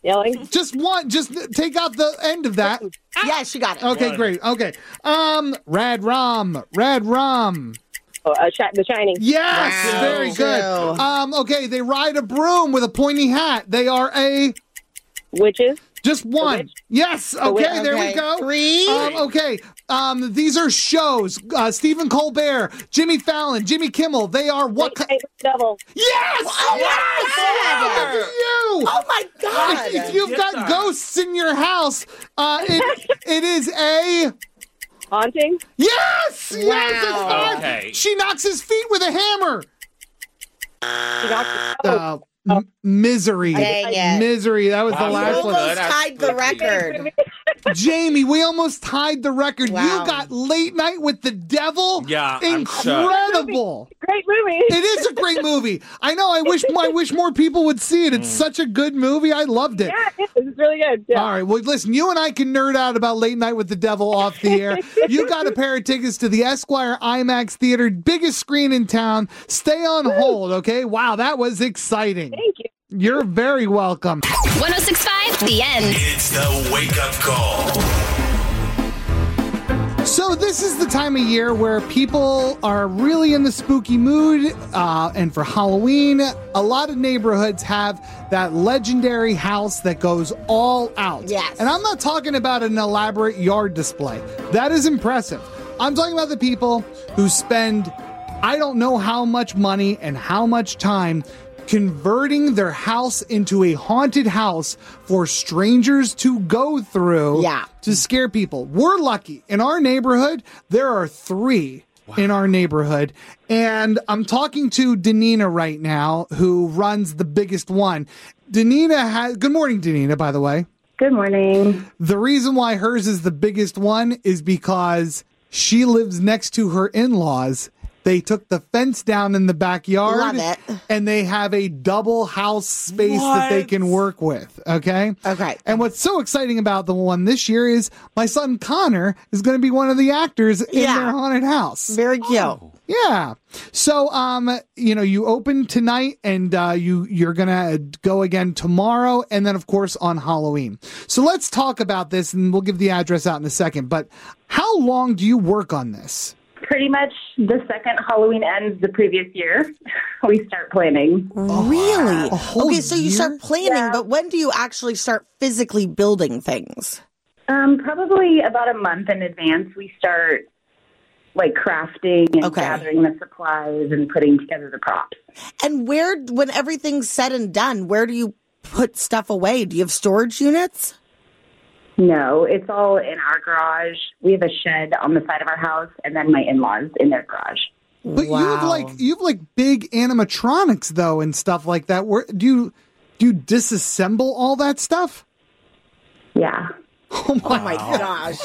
Speaker 16: Yelling?
Speaker 7: Just one. Just take out the end of that.
Speaker 11: Yeah, she got it.
Speaker 7: Okay, great. Okay. Um, Rad Rum. Rad Rum.
Speaker 16: Oh, uh, Sh- The Shining.
Speaker 7: Yes,
Speaker 11: Wow.
Speaker 7: very good. Um, okay, they ride a broom with a pointy hat. They are a
Speaker 16: Witches?
Speaker 7: just one.
Speaker 16: witch?
Speaker 7: Yes. Okay,
Speaker 16: witch.
Speaker 7: there we
Speaker 11: Okay,
Speaker 7: go.
Speaker 11: three.
Speaker 7: Um, okay. Um, these are shows. Uh, Stephen Colbert, Jimmy Fallon, Jimmy Kimmel. They are what?
Speaker 16: Late Night with the Devil.
Speaker 7: Yes!
Speaker 11: Oh,
Speaker 7: yes!
Speaker 11: my
Speaker 7: Look at you!
Speaker 11: Oh my God.
Speaker 7: If, if you've
Speaker 13: Yes,
Speaker 7: got
Speaker 13: sir.
Speaker 7: ghosts in your house, uh, it, it is a
Speaker 16: Haunting?
Speaker 7: yes, yes. It's
Speaker 11: Wow.
Speaker 7: not.
Speaker 13: Okay.
Speaker 7: She knocks his feet with a hammer.
Speaker 16: She knocked the-
Speaker 7: Uh, m- misery,
Speaker 11: Dang it.
Speaker 7: misery. That was
Speaker 13: Wow,
Speaker 7: the last
Speaker 11: You
Speaker 13: that's
Speaker 7: one.
Speaker 11: almost
Speaker 13: good. That's
Speaker 11: tied the
Speaker 13: pretty
Speaker 11: record.
Speaker 7: Jamie, we almost tied the record.
Speaker 11: Wow.
Speaker 7: You got Late Night with the Devil.
Speaker 13: Yeah, I'm
Speaker 7: Incredible.
Speaker 16: Great movie.
Speaker 7: It is a great movie. I know. I wish I wish more people would see it. It's such a good movie. I loved it.
Speaker 16: Yeah, it is. It's really good. Yeah.
Speaker 7: All right. Well, listen, you and I can nerd out about Late Night with the Devil off the air. You got a pair of tickets to the Esquire IMAX Theater, biggest screen in town. Stay on hold, okay? Wow, that was exciting.
Speaker 16: Thank you.
Speaker 7: You're very welcome.
Speaker 9: one oh six point five, The End.
Speaker 8: It's the Wake Up Call.
Speaker 7: So this is the time of year where people are really in the spooky mood, uh, and for Halloween, a lot of neighborhoods have that legendary house that goes all out.
Speaker 11: Yes.
Speaker 7: And I'm not talking about an elaborate yard display. That is impressive. I'm talking about the people who spend, I don't know how much money and how much time converting their house into a haunted house for strangers to go through
Speaker 11: Yeah.
Speaker 7: to scare people. We're lucky. In our neighborhood, there are three in our neighborhood. And I'm talking to Danina right now, who runs the biggest one. Danina has, good morning, Danina, by the way.
Speaker 16: Good morning.
Speaker 7: The reason why hers is the biggest one is because she lives next to her in-laws. They took the fence down in the backyard.
Speaker 11: Love it.
Speaker 7: And they have a double house space that they
Speaker 13: What?
Speaker 7: can work with. Okay.
Speaker 11: Okay.
Speaker 7: And what's so exciting about the one this year is my son Connor is going to be one of the actors in
Speaker 11: Yeah.
Speaker 7: their haunted house.
Speaker 11: Very cute.
Speaker 7: Yeah. So, um, you know, you open tonight and, uh, you, you're going to go again tomorrow. And then, of course, on Halloween. So let's talk about this, and we'll give the address out in a second. But how long do you work on this?
Speaker 17: Pretty much the second Halloween ends the previous year, we start planning.
Speaker 11: Really?
Speaker 7: A whole
Speaker 11: Okay, so you
Speaker 7: year?
Speaker 11: start planning,
Speaker 17: Yeah.
Speaker 11: but when do you actually start physically building things?
Speaker 17: Um, probably about a month in advance, we start like crafting and
Speaker 11: Okay.
Speaker 17: gathering the supplies and putting together the props.
Speaker 11: And where, when everything's said and done, where do you put stuff away? Do you have storage units?
Speaker 17: No, it's all in our garage. We have a shed on the side of our house, and then my in-laws in their garage.
Speaker 7: But you have
Speaker 11: Wow.
Speaker 7: like you have like big animatronics though and stuff like that. Where do you do you disassemble all that stuff?
Speaker 17: Yeah.
Speaker 7: Oh my,
Speaker 11: Oh my gosh.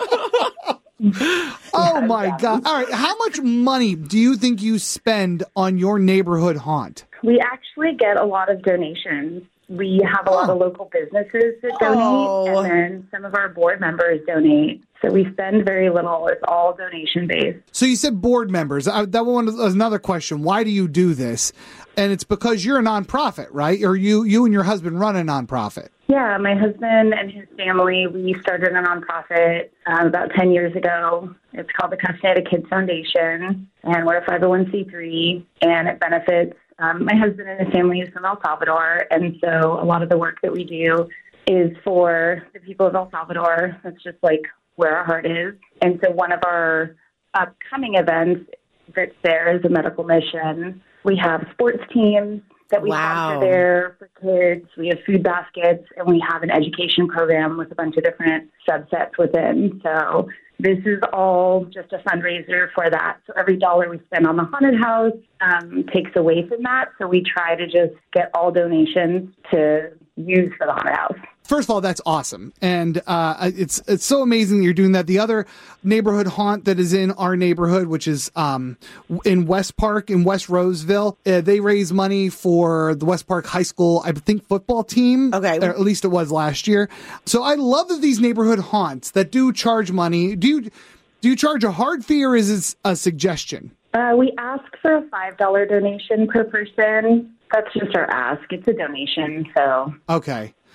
Speaker 7: oh my god! All right, how much money do you think you spend on your neighborhood haunt?
Speaker 17: We actually get a lot of donations. We have a lot of local businesses that donate,
Speaker 11: Oh.
Speaker 17: and then some of our board members donate. So we spend very little. It's all donation based.
Speaker 7: So you said board members. I, that one was another question. Why do you do this? And it's because you're a nonprofit, right? Or you you and your husband run a nonprofit.
Speaker 17: Yeah, my husband and his family, we started a nonprofit um, about ten years ago. It's called the Castaneda Kids Foundation, and we're a five oh one c three, and it benefits um, my husband and his family is from El Salvador, and so a lot of the work that we do is for the people of El Salvador. That's just like where our heart is. And so one of our upcoming events that's there is a medical mission. We have sports teams that we
Speaker 11: Wow.
Speaker 17: sponsor there for kids. We have food baskets, and we have an education program with a bunch of different subsets within. So this is all just a fundraiser for that. So every dollar we spend on the haunted house um, takes away from that. So we try to just get all donations to use for the haunted house.
Speaker 7: First of all, that's awesome, and uh, it's it's so amazing that you're doing that. The other neighborhood haunt that is in our neighborhood, which is um, in West Park in West Roseville, uh, they raise money for the West Park High School, I think, football team.
Speaker 11: Okay,
Speaker 7: or at least it was last year. So I love that these neighborhood haunts that do charge money. Do you do you charge a hard fee, or is it a suggestion?
Speaker 17: Uh, we ask for a five dollars donation per person. That's just our ask. It's a donation, so...
Speaker 7: Okay.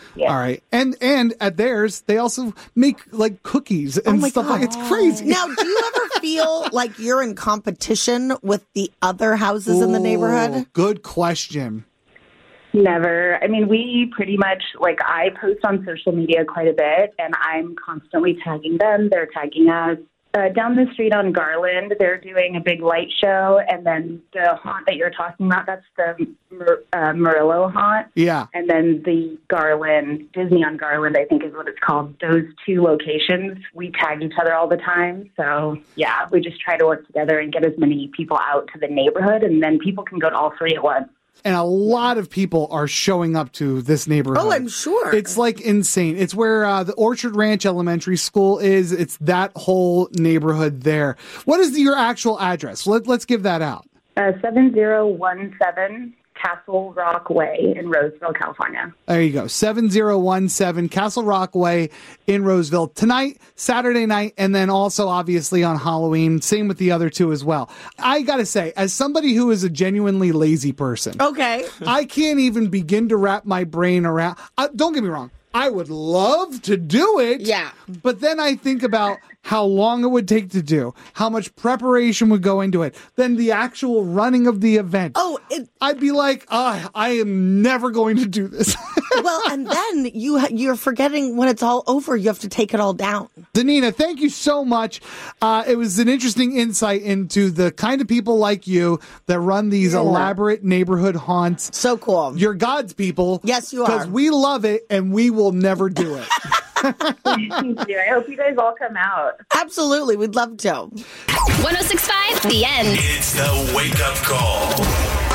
Speaker 17: Yeah.
Speaker 7: All right. And and at theirs, they also make like cookies and
Speaker 11: Oh my
Speaker 7: stuff.
Speaker 11: God.
Speaker 7: Like, it's crazy.
Speaker 11: Now, do you ever feel like you're in competition with the other houses in the neighborhood?
Speaker 7: Ooh, good question.
Speaker 17: Never. I mean, we pretty much, like, I post on social media quite a bit, and I'm constantly tagging them. They're tagging us. Uh, down the street on Garland, they're doing a big light show, and then the haunt that you're talking about, that's the Mur- uh, Murillo haunt.
Speaker 7: Yeah.
Speaker 17: And then the Garland, Disney on Garland, I think is what it's called. Those two locations, we tag each other all the time. So, yeah, we just try to work together and get as many people out to the neighborhood, and then people can go to all three at once.
Speaker 7: And a lot of people are showing up to this neighborhood.
Speaker 11: Oh, I'm sure.
Speaker 7: It's like insane. It's where uh, the Orchard Ranch Elementary School is. It's that whole neighborhood there. What is the, your actual address? Let, let's give that out.
Speaker 17: Uh, seven zero one seven Castle Rock Way in Roseville, California.
Speaker 7: There you go. seven zero one seven Castle Rock Way in Roseville. Tonight, Saturday night, and then also obviously on Halloween. Same with the other two as well. I got to say, as somebody who is a genuinely lazy person,
Speaker 11: okay,
Speaker 7: I can't even begin to wrap my brain around. Uh, don't get me wrong. I would love to do it.
Speaker 11: Yeah.
Speaker 7: But then I think about how long it would take to do, how much preparation would go into it, then the actual running of the event.
Speaker 11: Oh, it,
Speaker 7: I'd be like, oh, I am never going to do this.
Speaker 11: Well, and then you, ha- you're forgetting when it's all over, you have to take it all down.
Speaker 7: Danina, thank you so much. Uh, it was an interesting insight into the kind of people like you that run these
Speaker 11: Yeah.
Speaker 7: elaborate neighborhood haunts.
Speaker 11: So cool.
Speaker 7: You're God's people.
Speaker 11: Yes, you are.
Speaker 7: Because we love it and we will never do it.
Speaker 17: Thank you. I hope you guys all come out.
Speaker 11: Absolutely. We'd love to.
Speaker 9: one oh six point five, The End.
Speaker 8: It's the Wake Up Call.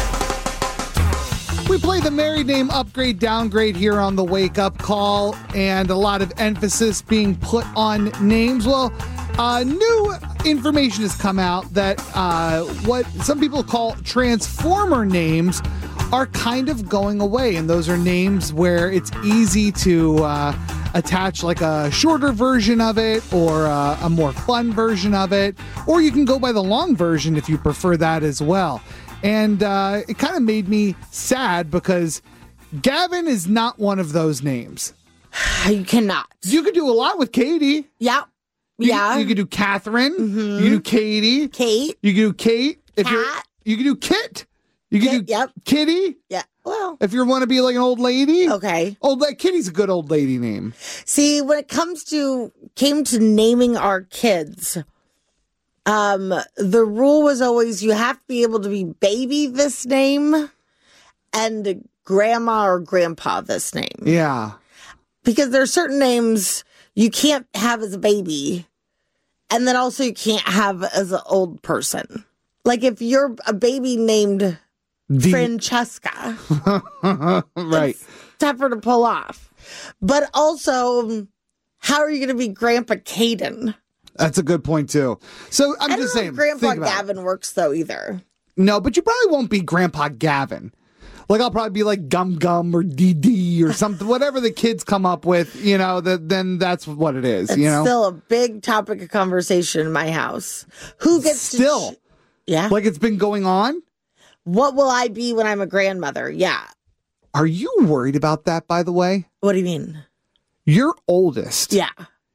Speaker 7: We play the married name upgrade downgrade here on the Wake Up Call, and a lot of emphasis being put on names. Well, uh, new information has come out that uh, what some people call transformer names are kind of going away, and those are names where it's easy to uh, attach like a shorter version of it or uh, a more fun version of it, or you can go by the long version if you prefer that as well. And uh, it kind of made me sad because Gavin is not one of those names.
Speaker 11: You cannot.
Speaker 7: You could do a lot with Katie.
Speaker 11: Yeah.
Speaker 7: You,
Speaker 11: Yeah.
Speaker 7: You could do Catherine.
Speaker 11: Mm-hmm.
Speaker 7: You could do Katie.
Speaker 11: Kate.
Speaker 7: You could do Kate. If you're,
Speaker 11: Cat.
Speaker 7: you could do Kit. You could
Speaker 11: Kit,
Speaker 7: do
Speaker 11: yep.
Speaker 7: Kitty.
Speaker 11: Yeah. Well,
Speaker 7: If you want to be like an old lady.
Speaker 11: okay.
Speaker 7: Old la- Kitty's a good old lady name.
Speaker 11: See, when it comes to came to naming our kids, um, the rule was always you have to be able to be baby this name and grandma or grandpa this name.
Speaker 7: Yeah.
Speaker 11: Because there are certain names you can't have as a baby, and then also you can't have as an old person. Like if you're a baby named
Speaker 7: D-
Speaker 11: Francesca,
Speaker 7: right.
Speaker 11: it's tougher to pull off. But also, how are you going to be Grandpa Caden?
Speaker 7: That's a good point too. So I'm
Speaker 11: I don't
Speaker 7: just
Speaker 11: know
Speaker 7: saying.
Speaker 11: if Grandpa
Speaker 7: think about it.
Speaker 11: Gavin works though either.
Speaker 7: No, but you probably won't be Grandpa Gavin. Like I'll probably be like Gum Gum or D D or something, whatever the kids come up with. You know, that then that's what it is.
Speaker 11: It's
Speaker 7: you know,
Speaker 11: still a big topic of conversation in my house. Who gets
Speaker 7: still,
Speaker 11: to ch- yeah?
Speaker 7: like it's been going on.
Speaker 11: What will I be when I'm a grandmother? Yeah.
Speaker 7: Are you worried about that? By the way,
Speaker 11: What do you mean?
Speaker 7: your oldest,
Speaker 11: Yeah.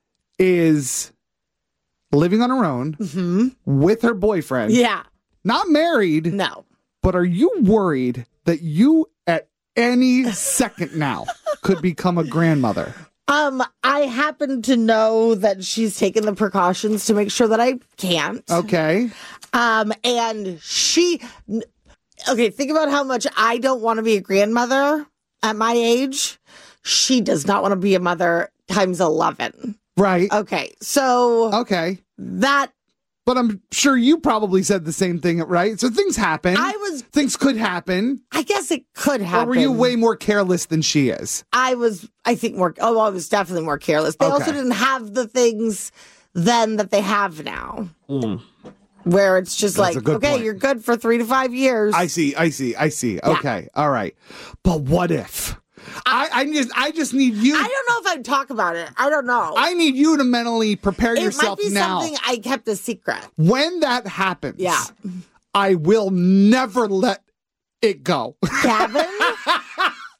Speaker 7: is living on her own
Speaker 11: Mm-hmm.
Speaker 7: with her boyfriend.
Speaker 11: Yeah.
Speaker 7: Not married.
Speaker 11: No.
Speaker 7: But are you worried that you at any second now could become a grandmother?
Speaker 11: Um, I happen to know that she's taken the precautions to make sure that I can't.
Speaker 7: Okay.
Speaker 11: Um, and she, okay, think about how much I don't want to be a grandmother at my age. She does not want to be a mother times eleven.
Speaker 7: Right.
Speaker 11: Okay. So,
Speaker 7: Okay.
Speaker 11: that,
Speaker 7: But I'm sure you probably said the same thing, right? So things happen.
Speaker 11: I was,
Speaker 7: Things could happen.
Speaker 11: I guess it could happen.
Speaker 7: Or were you way more careless than she is?
Speaker 11: I was, I think more, oh, I was definitely more careless. They
Speaker 7: Okay.
Speaker 11: also didn't have the things then that they have now. Where it's just
Speaker 7: That's a
Speaker 11: like,
Speaker 7: good
Speaker 11: okay,
Speaker 7: point.
Speaker 11: you're good for three to five years.
Speaker 7: I see. I see. I see. Okay. All right. But what if? I, I just I just need you.
Speaker 11: I don't know if I'd talk about it. I don't know.
Speaker 7: I need you to mentally prepare
Speaker 11: it
Speaker 7: yourself
Speaker 11: might be
Speaker 7: now.
Speaker 11: something I kept a secret.
Speaker 7: When that happens,
Speaker 11: Yeah.
Speaker 7: I will never let it go.
Speaker 11: Gavin?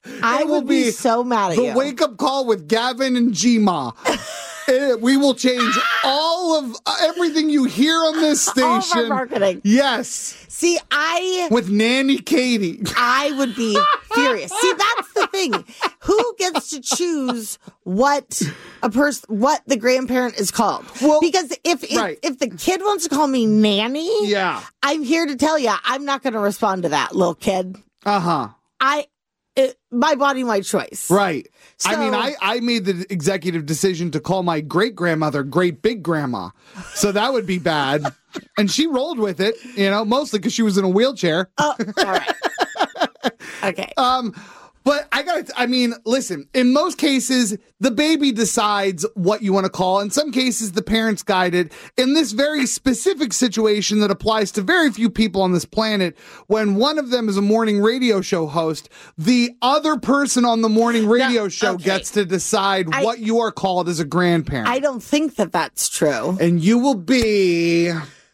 Speaker 11: I
Speaker 7: It will
Speaker 11: would be, so mad at
Speaker 7: the
Speaker 11: you.
Speaker 7: wake up call with Gavin and G-Ma. It- we will change all of uh, everything you hear on this station.
Speaker 11: All of our marketing.
Speaker 7: Yes.
Speaker 11: See, I
Speaker 7: with Nanny Katie.
Speaker 11: I would be furious. See, that's the thing. Who gets to choose what a person, what the grandparent is called? Well, because if if,
Speaker 7: right.
Speaker 11: if the kid wants to call me nanny,
Speaker 7: yeah,
Speaker 11: I'm here to tell you, I'm not going to respond to that, little kid.
Speaker 7: Uh huh.
Speaker 11: I. It, my body, my choice.
Speaker 7: Right.
Speaker 11: So,
Speaker 7: I mean, I, I made the executive decision to call my great grandmother great big grandma. So that would be bad. And she rolled with it, you know, mostly because she was in a wheelchair.
Speaker 11: Oh, all right. Okay.
Speaker 7: Um, but I got to, I mean, listen, in most cases, the baby decides what you want to call. In some cases, the parents guide it. In this very specific situation that applies to very few people on this planet, when one of them is a morning radio show host, the other person on the morning radio no, show okay. gets to decide I, what you are called as a grandparent.
Speaker 11: I don't think that that's true.
Speaker 7: And you will be...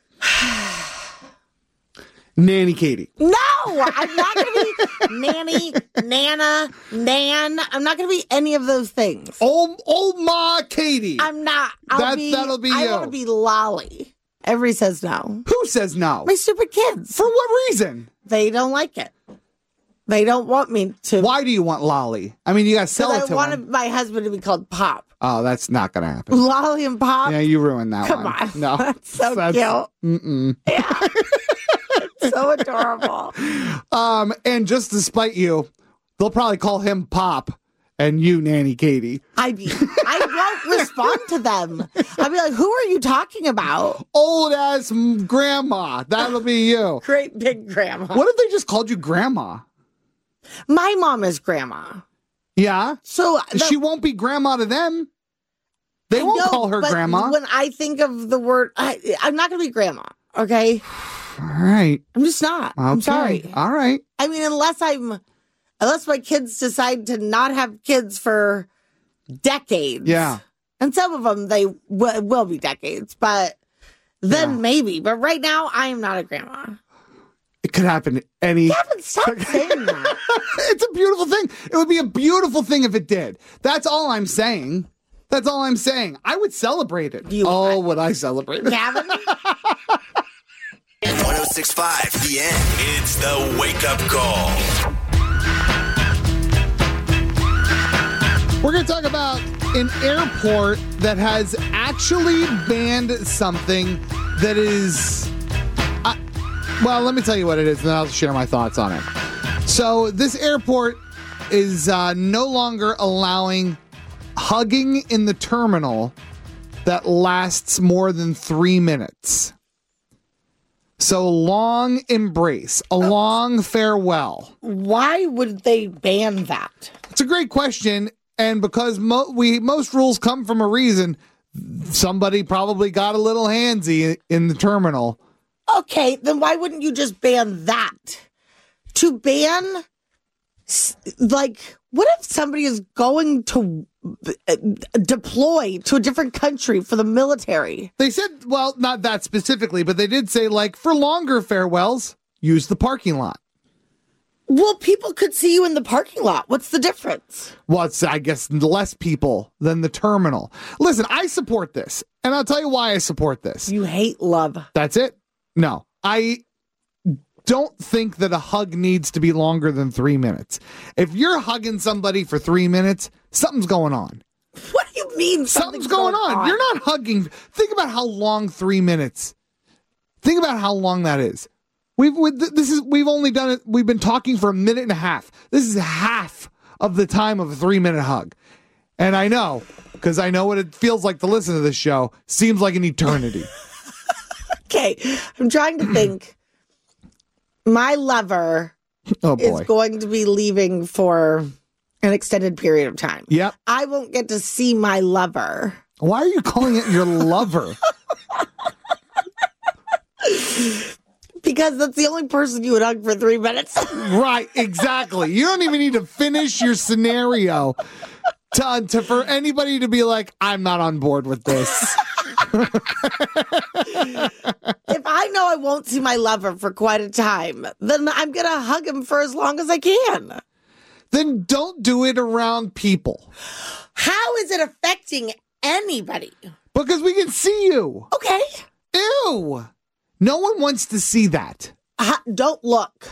Speaker 7: Nanny Katie.
Speaker 11: No, I'm not going to be nanny, nana, nan. I'm not going to be any of those things.
Speaker 7: Old, old Ma Katie.
Speaker 11: I'm not. I'll
Speaker 7: that,
Speaker 11: be,
Speaker 7: that'll be
Speaker 11: I
Speaker 7: you.
Speaker 11: I want to be Lolly. Everybody says no.
Speaker 7: Who says no?
Speaker 11: My stupid kids.
Speaker 7: For what reason?
Speaker 11: They don't like it. They don't want me to.
Speaker 7: Why do you want Lolly? I mean, you got to sell it to
Speaker 11: I want
Speaker 7: them.
Speaker 11: my husband to be called Pop.
Speaker 7: Oh, that's not going to happen.
Speaker 11: Lolly and Pop?
Speaker 7: Yeah, you ruined that
Speaker 11: Come
Speaker 7: one.
Speaker 11: on.
Speaker 7: No.
Speaker 11: That's so
Speaker 7: that's,
Speaker 11: cute.
Speaker 7: Mm-mm.
Speaker 11: Yeah. So adorable.
Speaker 7: Um, and just to spite you, they'll probably call him Pop and you Nanny Katie.
Speaker 11: I be, I won't respond to them. I'll be like, who are you talking about?
Speaker 7: Old ass grandma. That'll be you.
Speaker 11: Great big grandma.
Speaker 7: What if they just called you grandma?
Speaker 11: My mom is grandma.
Speaker 7: Yeah.
Speaker 11: So the,
Speaker 7: she won't be grandma to them. They I won't know, call her
Speaker 11: but
Speaker 7: grandma.
Speaker 11: When I think of the word, I, I'm not going to be grandma. Okay.
Speaker 7: All right.
Speaker 11: I'm just not. Okay. I'm sorry.
Speaker 7: All right.
Speaker 11: I mean, unless I'm, unless my kids decide to not have kids for decades.
Speaker 7: Yeah.
Speaker 11: And some of them, they w- will be decades, but then yeah. maybe. But right now, I am not a grandma.
Speaker 7: It could happen any.
Speaker 11: Gavin, stop saying that.
Speaker 7: It's a beautiful thing. It would be a beautiful thing if it did. That's all I'm saying. That's all I'm saying. I would celebrate it. You oh, would I celebrate it?
Speaker 11: Gavin?
Speaker 8: one oh six point five The End. It's the Wake Up Call.
Speaker 7: We're going to talk about an airport that has actually banned something that is... Uh, well, let me tell you what it is, and then I'll share my thoughts on it. So this airport is uh, no longer allowing hugging in the terminal that lasts more than three minutes. So long embrace, a long farewell.
Speaker 11: Why would they ban that?
Speaker 7: It's a great question, and because mo- we most rules come from a reason, somebody probably got a little handsy in the terminal.
Speaker 11: Okay, then why wouldn't you just ban that? To ban, like, what if somebody is going to deploy to a different country for the military?
Speaker 7: They said, well, not that specifically, but they did say, like, for longer farewells, use the parking lot.
Speaker 11: Well, people could see you in the parking lot. What's the difference?
Speaker 7: Well, it's, I guess, less people than the terminal. Listen, I support this, and I'll tell you why I support this.
Speaker 11: You hate love.
Speaker 7: That's it? No. I don't think that a hug needs to be longer than three minutes. If you're hugging somebody for three minutes, something's going on.
Speaker 11: What do you mean
Speaker 7: something's, something's going, going on? on? You're not hugging. Think about how long three minutes. Think about how long that is. We've we, this is we've only done it. We've been talking for a minute and a half. This is half of the time of a three minute hug, and I know because I know what it feels like to listen to this show. Seems like an eternity.
Speaker 11: Okay, I'm trying to think. My lover
Speaker 7: oh boy.
Speaker 11: is going to be leaving for an extended period of time.
Speaker 7: Yep.
Speaker 11: I won't get to see my lover.
Speaker 7: Why are you calling it your lover?
Speaker 11: Because that's the only person you would hug for three minutes.
Speaker 7: Right, exactly. You don't even need to finish your scenario to, to for anybody to be like, I'm not on board with this.
Speaker 11: If I know I won't see my lover for quite a time, then I'm going to hug him for as long as I can.
Speaker 7: then don't do it around people.
Speaker 11: How is it affecting anybody?
Speaker 7: Because we can see you.
Speaker 11: Okay.
Speaker 7: Ew. No one wants to see that.
Speaker 11: Uh, don't look.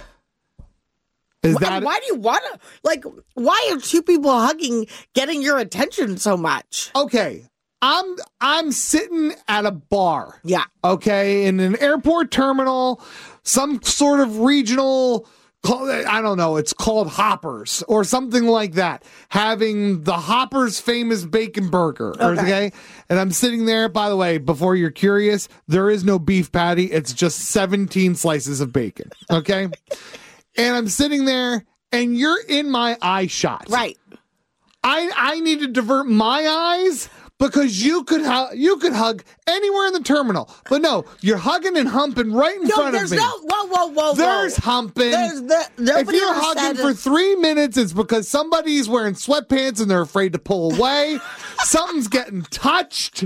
Speaker 7: Is
Speaker 11: why,
Speaker 7: that
Speaker 11: why do you want to, like, why are two people hugging getting your attention so much?
Speaker 7: Okay. I'm I'm sitting at a bar.
Speaker 11: Yeah.
Speaker 7: Okay, in an airport terminal, some sort of regional, I don't know, it's called Hoppers or something like that, having the Hoppers famous bacon burger. Okay. okay. And I'm sitting there, by the way, before you're curious, there is no beef patty. It's just seventeen slices of bacon. Okay. And I'm sitting there and you're in my eye shot.
Speaker 11: Right.
Speaker 7: I I need to divert my eyes because you could hu- you could hug anywhere in the terminal. But no, you're hugging and humping right in
Speaker 11: no,
Speaker 7: front of
Speaker 11: there's
Speaker 7: me.
Speaker 11: No, whoa, whoa, whoa,
Speaker 7: There's
Speaker 11: whoa.
Speaker 7: humping.
Speaker 11: There's the,
Speaker 7: if you're hugging for three minutes, it's because somebody's wearing sweatpants and they're afraid to pull away. Something's getting touched.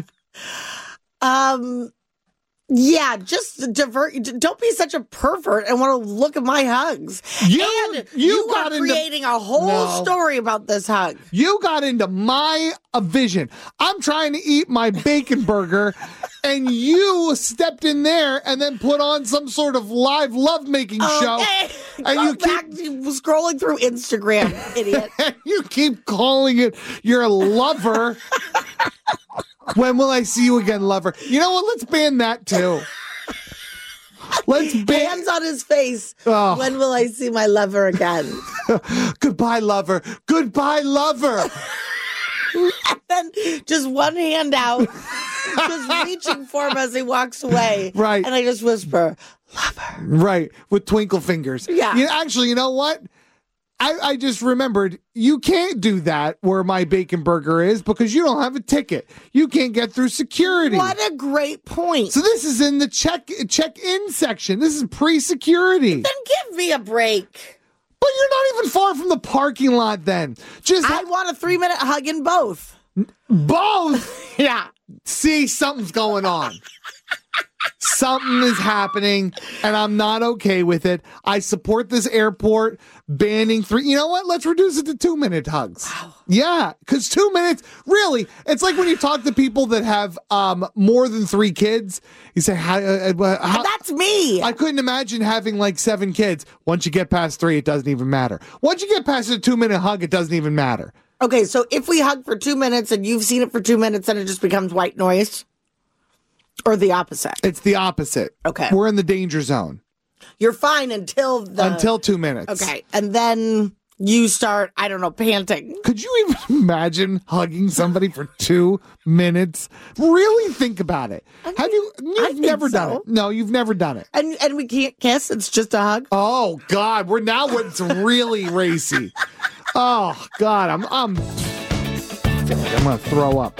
Speaker 11: Um... Yeah, just divert. Don't be such a pervert and want to look at my hugs.
Speaker 7: You,
Speaker 11: and
Speaker 7: you,
Speaker 11: you
Speaker 7: got
Speaker 11: are
Speaker 7: into,
Speaker 11: creating a whole
Speaker 7: no.
Speaker 11: story about this hug.
Speaker 7: You got into my uh, vision. I'm trying to eat my bacon burger, and you stepped in there and then put on some sort of live lovemaking
Speaker 11: okay.
Speaker 7: show.
Speaker 11: And
Speaker 7: Go
Speaker 11: you
Speaker 7: back
Speaker 11: keep to scrolling through Instagram, idiot.
Speaker 7: You keep calling it your lover. When will I see you again, lover? You know what? Let's ban that too. Let's ban.
Speaker 11: Hands on his face.
Speaker 7: Oh.
Speaker 11: When will I see my lover again?
Speaker 7: Goodbye, lover. Goodbye, lover.
Speaker 11: And then just one hand out, just reaching for him as he walks away.
Speaker 7: Right.
Speaker 11: And I just whisper, lover.
Speaker 7: Right. With twinkle fingers.
Speaker 11: Yeah.
Speaker 7: You know, actually, you know what? I, I just remembered you can't do that where my bacon burger is because you don't have a ticket. You can't get through security.
Speaker 11: What a great point.
Speaker 7: So this is in the check check-in section. This is pre-security.
Speaker 11: Then give me a break.
Speaker 7: But you're not even far from the parking lot then. Just
Speaker 11: I ha- want a three-minute hug in both.
Speaker 7: Both?
Speaker 11: Yeah.
Speaker 7: See, something's going on. Something is happening, and I'm not okay with it. I support this airport banning three. You know what? Let's reduce it to two-minute hugs. Wow. Yeah, because two minutes, really, it's like when you talk to people that have um, more than three kids. You say, how, uh, uh, how,
Speaker 11: that's me.
Speaker 7: I couldn't imagine having like seven kids. Once you get past three, it doesn't even matter. Once you get past a two-minute hug, it doesn't even matter.
Speaker 11: Okay, so if we hug for two minutes and you've seen it for two minutes, then it just becomes white noise? Or the opposite?
Speaker 7: It's the opposite.
Speaker 11: Okay.
Speaker 7: We're in the danger zone.
Speaker 11: You're fine until the...
Speaker 7: Until two minutes.
Speaker 11: Okay. And then you start, I don't know, panting.
Speaker 7: Could you even imagine hugging somebody for two minutes? Really think about it. I mean, Have you... You've never so. done it. No, you've never done it.
Speaker 11: And and we can't kiss? It's just a hug?
Speaker 7: Oh, God. We're now it's really racy. Oh, God. I'm... I'm... I feel like I'm going to throw up.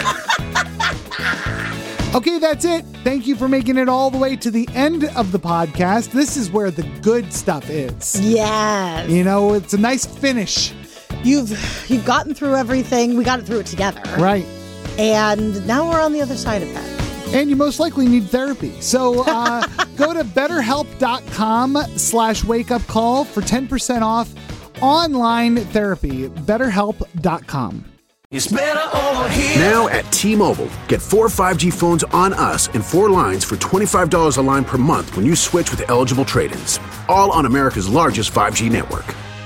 Speaker 7: Okay, that's it. Thank you for making it all the way to the end of the podcast. This is where the good stuff is.
Speaker 11: Yes.
Speaker 7: You know, it's a nice finish.
Speaker 11: You've you've gotten through everything. We got through it together.
Speaker 7: Right.
Speaker 11: And now we're on the other side of that.
Speaker 7: And you most likely need therapy. So uh, go to betterhelp.com slash wake up call for ten percent off online therapy. betterhelp dot com.
Speaker 8: It's better over here.
Speaker 2: Now at T-Mobile, get four five G phones on us and four lines for twenty-five dollars a line per month when you switch with eligible trade-ins. All on America's largest five G network.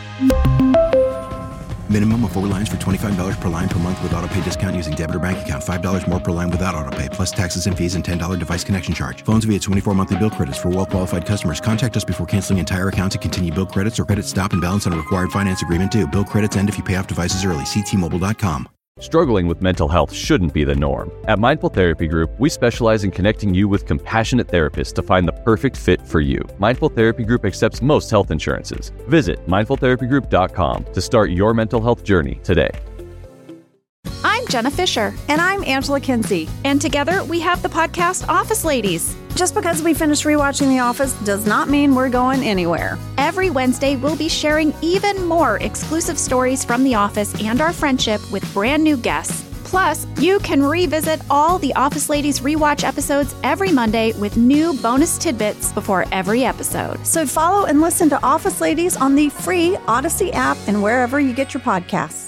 Speaker 3: Minimum of four lines for twenty-five dollars per line per month with autopay discount using debit or bank account. five dollars more per line without autopay, plus taxes and fees and ten dollars device connection charge. Phones via twenty-four monthly bill credits for well-qualified customers. Contact us before canceling entire account to continue bill credits or credit stop and balance on a required finance agreement due. Bill credits end if you pay off devices early. See T Mobile dot com.
Speaker 4: Struggling with mental health shouldn't be the norm. At Mindful Therapy Group, we specialize in connecting you with compassionate therapists to find the perfect fit for you. Mindful Therapy Group accepts most health insurances. Visit mindful therapy group dot com to start your mental health journey today.
Speaker 5: I'm Jenna Fisher.
Speaker 6: And I'm Angela Kinsey.
Speaker 5: And together we have the podcast Office Ladies.
Speaker 6: Just because we finished rewatching The Office does not mean we're going anywhere.
Speaker 5: Every Wednesday, we'll be sharing even more exclusive stories from The Office and our friendship with brand new guests. Plus, you can revisit all the Office Ladies rewatch episodes every Monday with new bonus tidbits before every episode.
Speaker 6: So follow and listen to Office Ladies on the free Odyssey app and wherever you get your podcasts.